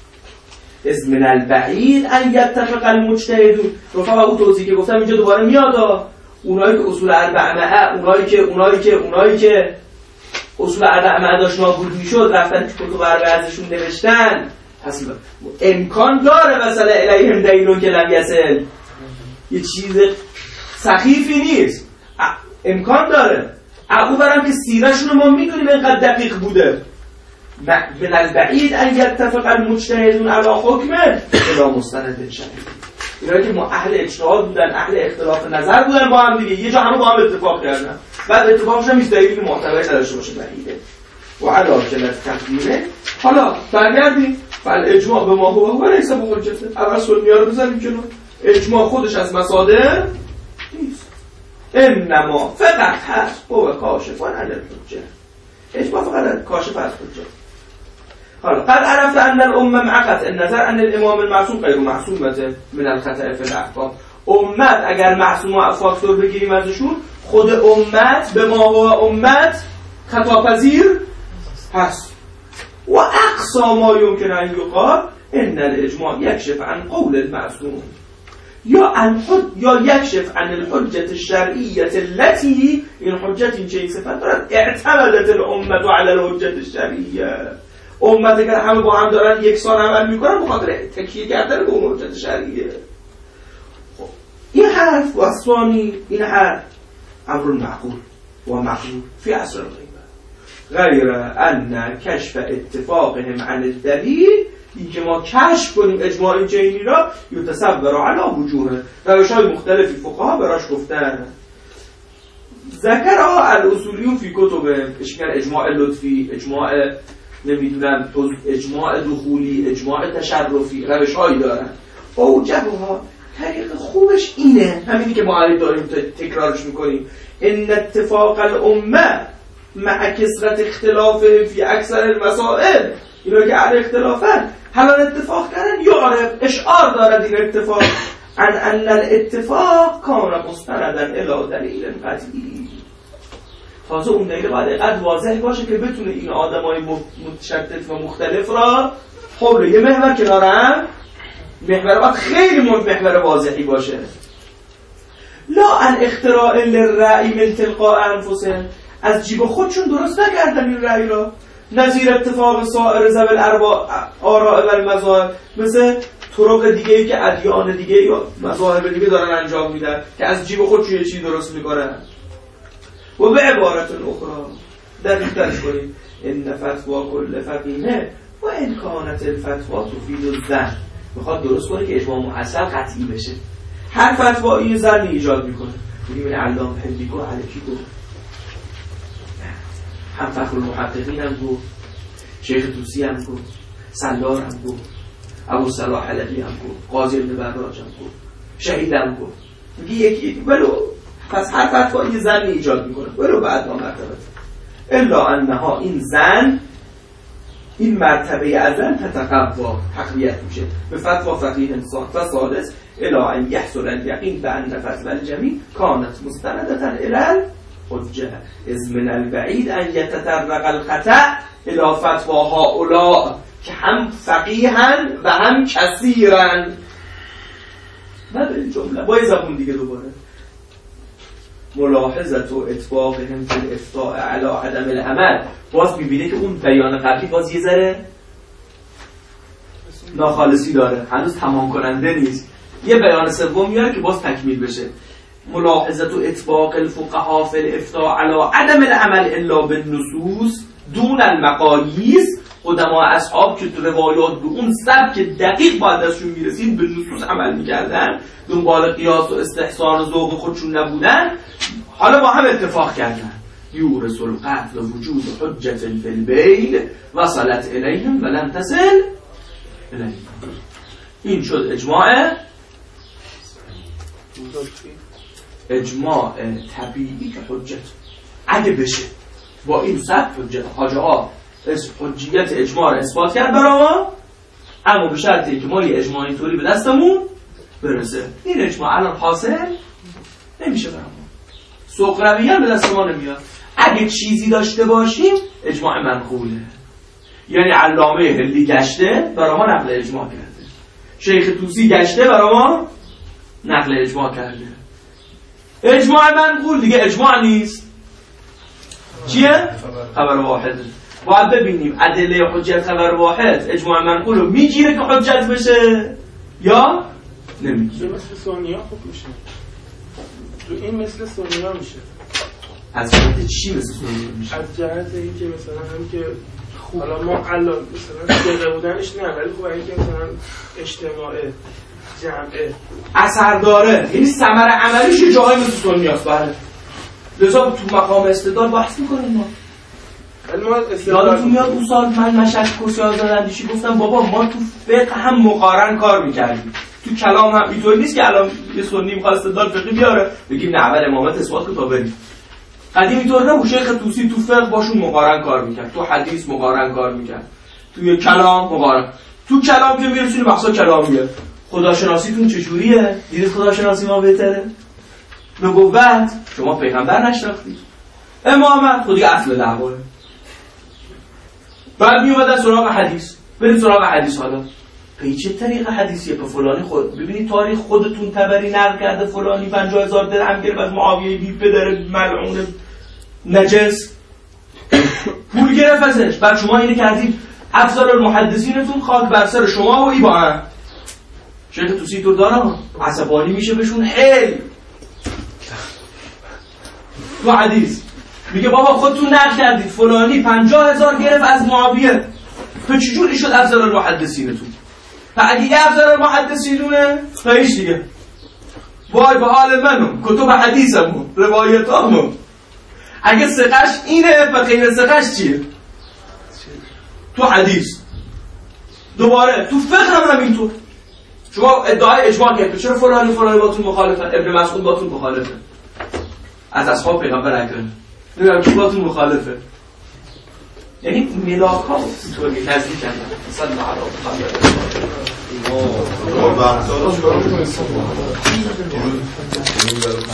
از من البعید ان یتفق المجتهدون. رفقا اون توضیح که گفتم اینجا دوباره میاد، اونایی که اصول اربعه، اونایی که اونایی که اونایی که اصول اربعه داشت نابود میشد رفتن تو کتب اربعه ازشون نوشتن. پس امکان داره مثلا الیهم دلیلون که لم یصل یه چیز سخیفی نیست، امکان داره. او برام که سیرهشون رو ما میدونیم اینقدر دقیق بوده. من البعید ان یتفق المجتهدون علی حکمه الا مستند شرعی. اینا که ما اهل اجتهاد بودن، اهل اختلاف نظر بودن با هم دیگه، یه جا همه با هم اتفاق کردن، بعد اتفاقش هم هیچ دلیلی معتبری نداشته باشه بعیده. و علا کلت تقدیمه. حالا برگردیم فل اجماع به ما هو و لیس بحجته. اول سنی‌ها رو بزنیم کنار. اجماع خودش از مصادر نیست، انما فقط هست هو کاشفان عن الحجه. اجماع فقط کاشف از حجه. حالا قد عرفت ان الامه مع قطع النظر ان الامام المعصوم غیر معصومه من الخطا فی الاحکام. امت اگر معصوم و فاکتور بگیریم ازشون، خود امت به ما هو امت خطاپذیر هست. و اقصا ما یمکن ان یقال ان الاجماع یکشف عن قول المعصوم یا عن حد یا یکشف عن الحجه الشرعیه التي این حجت این چه صفت دارد اعتمدت الامه علی الحجه الشرعیه. امت اگر همه با هم دارن یکسان عمل میکنن بخاطر تکیه کردن به اون حجت شرعیه. خب این حرف و ثانی این حرف امر معقول و مقبول فی عصر الغیبه غیر ان کشف اتفاقهم عن الدلیل، این که ما کشف کنیم اجماع جینی را یتصور علی وجوه روش‌های مختلفی فقها براش گفتن. ذکرها الاصولیون فی کتب اشکال اجماع لطفی، اجماع نمیدونم اجماع دخولی، اجماع تشرفی، روش‌هایی دارن. اوجبها طریق خوبش اینه، همینی که ما الان داریم تکرارش میکنیم، ان اتفاق الامه مع کثرت اختلاف فی اکثر المسائل. اینا که اهل اختلافن حالا اتفاق کردن یعرف اشعار دارد این اتفاق ان ان الاتفاق کان مستندا الی دلیل قطعی. تازه اون دلیل باید اینقدر واضح باشه که بتونه این آدمای متشتت و مختلف را حول یه محور کنار هم، محور باید خیلی محور واضحی باشه. لا ان اختراع للرأی من تلقاء انفسهم، از جیب خودشون درست نکردن این رأی را. نظیر اتفاق سائر ذوی الارباع آراء و المذاهب، مثل طرق دیگه‌ای که ادیان دیگه یا مذاهب دیگه دارن انجام میدن که از جیب خودشون یه چیزی درست میکنن. و به عبارت اخرى دقیق ترش کنیم ان فتوا کل فقیه و ان کانت الفتوا تفید الظن. میخواد درست کنه که اجماع محصل قطعی بشه. هر فتوایی ظنی ایجاد میکنه. میگیم این علامه هندیکو الکی گفت، هم فخر المحققین هم گفت، شیخ طوسی هم گفت، سلار هم گفت، ابو صلاح حلبی هم گفت، قاضی ابن براج هم گفت، شهید هم گفت. میگه یکی ولو پس هر فتوا یه ظنی ایجاد میکنه ولو بعد ما مرتبه الا انها این ظن این مرتبه از ظن تتقوا تقویت میشه به فتوا فقیه انسان. فسادس الا ان یحصل الیقین بان فتوا الجمیع کانت مستندة الی حجه از من البعید ان یتطرق الخطأ الى فتوا هؤلاء که هم فقیهن و هم کثیرن. بعد این جمله با زبون دیگه دوباره ملاحظت و اطباقهم فی الافتاء علی عدم العمل. باز میبینه که اون بیان قبلی باز یه ذره ناخالصی داره، هنوز تمام کننده نیست. یه بیان سوم میاره که باز تکمیل بشه. ملاحظت و اطباق الفقهاء فی الافتاء علی عدم العمل الا بالنصوص دون المقاییس. قدما اصحاب که تو روایات به اون سبک دقیق باید ازشون میرسید به نصوص عمل میکردن، دنبال قیاس و استحسان و ذوق خودشون نبودن، حالا با هم اتفاق کردن. یورث القتل وجود حجة فی البین وصلت الیهم ولم تصل الیهم. این شد اجماع اجماع طبیعی که حجت اگه بشه با این سبک حجت حاجه ها حجیت اجماع رو اثبات کرد برای ما، اما به شرطی که ما یه اجماع اینطوری به دستمون برسه. این اجماع الان حاصل نمیشه برای ما. سقراوی هم به دست ما نمیاد. اگه چیزی داشته باشیم اجماع منقوله، یعنی علامه هلی گشته برای ما نقل اجماع کرده، شیخ طوسی گشته برای ما نقل اجماع کرده. اجماع منقول دیگه اجماع نیست، چیه؟ خبر واحده. باید ببینیم ادله حجت خبر واحد اجماع منقول رو میگیره که حجت بشه یا نمیگیره. مثل سونیا خوب میشه، تو این مثل سونیا میشه. از جهت چی مثل سونیا میشه؟ از جهت اینکه مثلا هم که حالا ما الان مثلا دقیقه بودنش نه، ولی خب اینکه مثلا اجتماعه جمعه اثر داره، یعنی ثمره عملیش یه جاهای مثل سونیاست. بله لذا تو مقام استدلال بحث میکنیم ما. یادتون میاد اون سال من مشهد کرسی آزاداندیشی گفتم بابا ما تو فقه هم مقارن کار میکردیم، تو کلام هم اینطوری نیست که الان یه سنی میخواد استدلال فقهی بیاره بگیم نه اول امامت اثبات کن تا بریم. قدیم اینطور نبود، شیخ طوسی تو فقه باشون مقارن کار میکرد، تو حدیث مقارن کار میکرد، توی کلام مقارن. تو کلام که میرسونی بحثا کلامیه. خداشناسیتون چجوریه؟ دیدید خداشناسی ما بهتره؟ نبوت شما پیغمبر نشناختید، امامت خودی اصل دعواه. بعد می اومدن سراغ حدیث، برید سراغ حدیث. حالا به چه طریق حدیثیه؟ به فلانی خود ببینید تاریخ خودتون تبری نقل کرده فلانی پنجاه هزار درهم گرفت از معاویه بی پدر ملعون نجس پول گرفت ازش. بعد شما اینو کردید افضل المحدثینتون خاک بر سر شما و ای با هم. شیخ طوسی تو دارم عصبانی میشه بهشون هی تو حدیث میگه بابا خودتون نقل کردید فلانی پنجاه هزار گرفت از معاویه، تو چجوری شد افضل المحدثینتون؟ و اگه یه افضل المحدثینونه خیش دیگه وای به حال منو، کتب حدیثمو، روایتامو. اگه ثقش اینه و غیر ثقش چیه؟ تو حدیث. دوباره تو فقه هم همینطور. شما ادعای اجماع کردید چرا فلانی فلانی باتون مخالفه؟ ابن مسعود باتون مخالفه، از اصحاب پیغمبر اکرم نمیدونم که باتون مخالفه. یعنی ملاک ها اینطوری نزدیک کردن. صلی الله علیه و آله.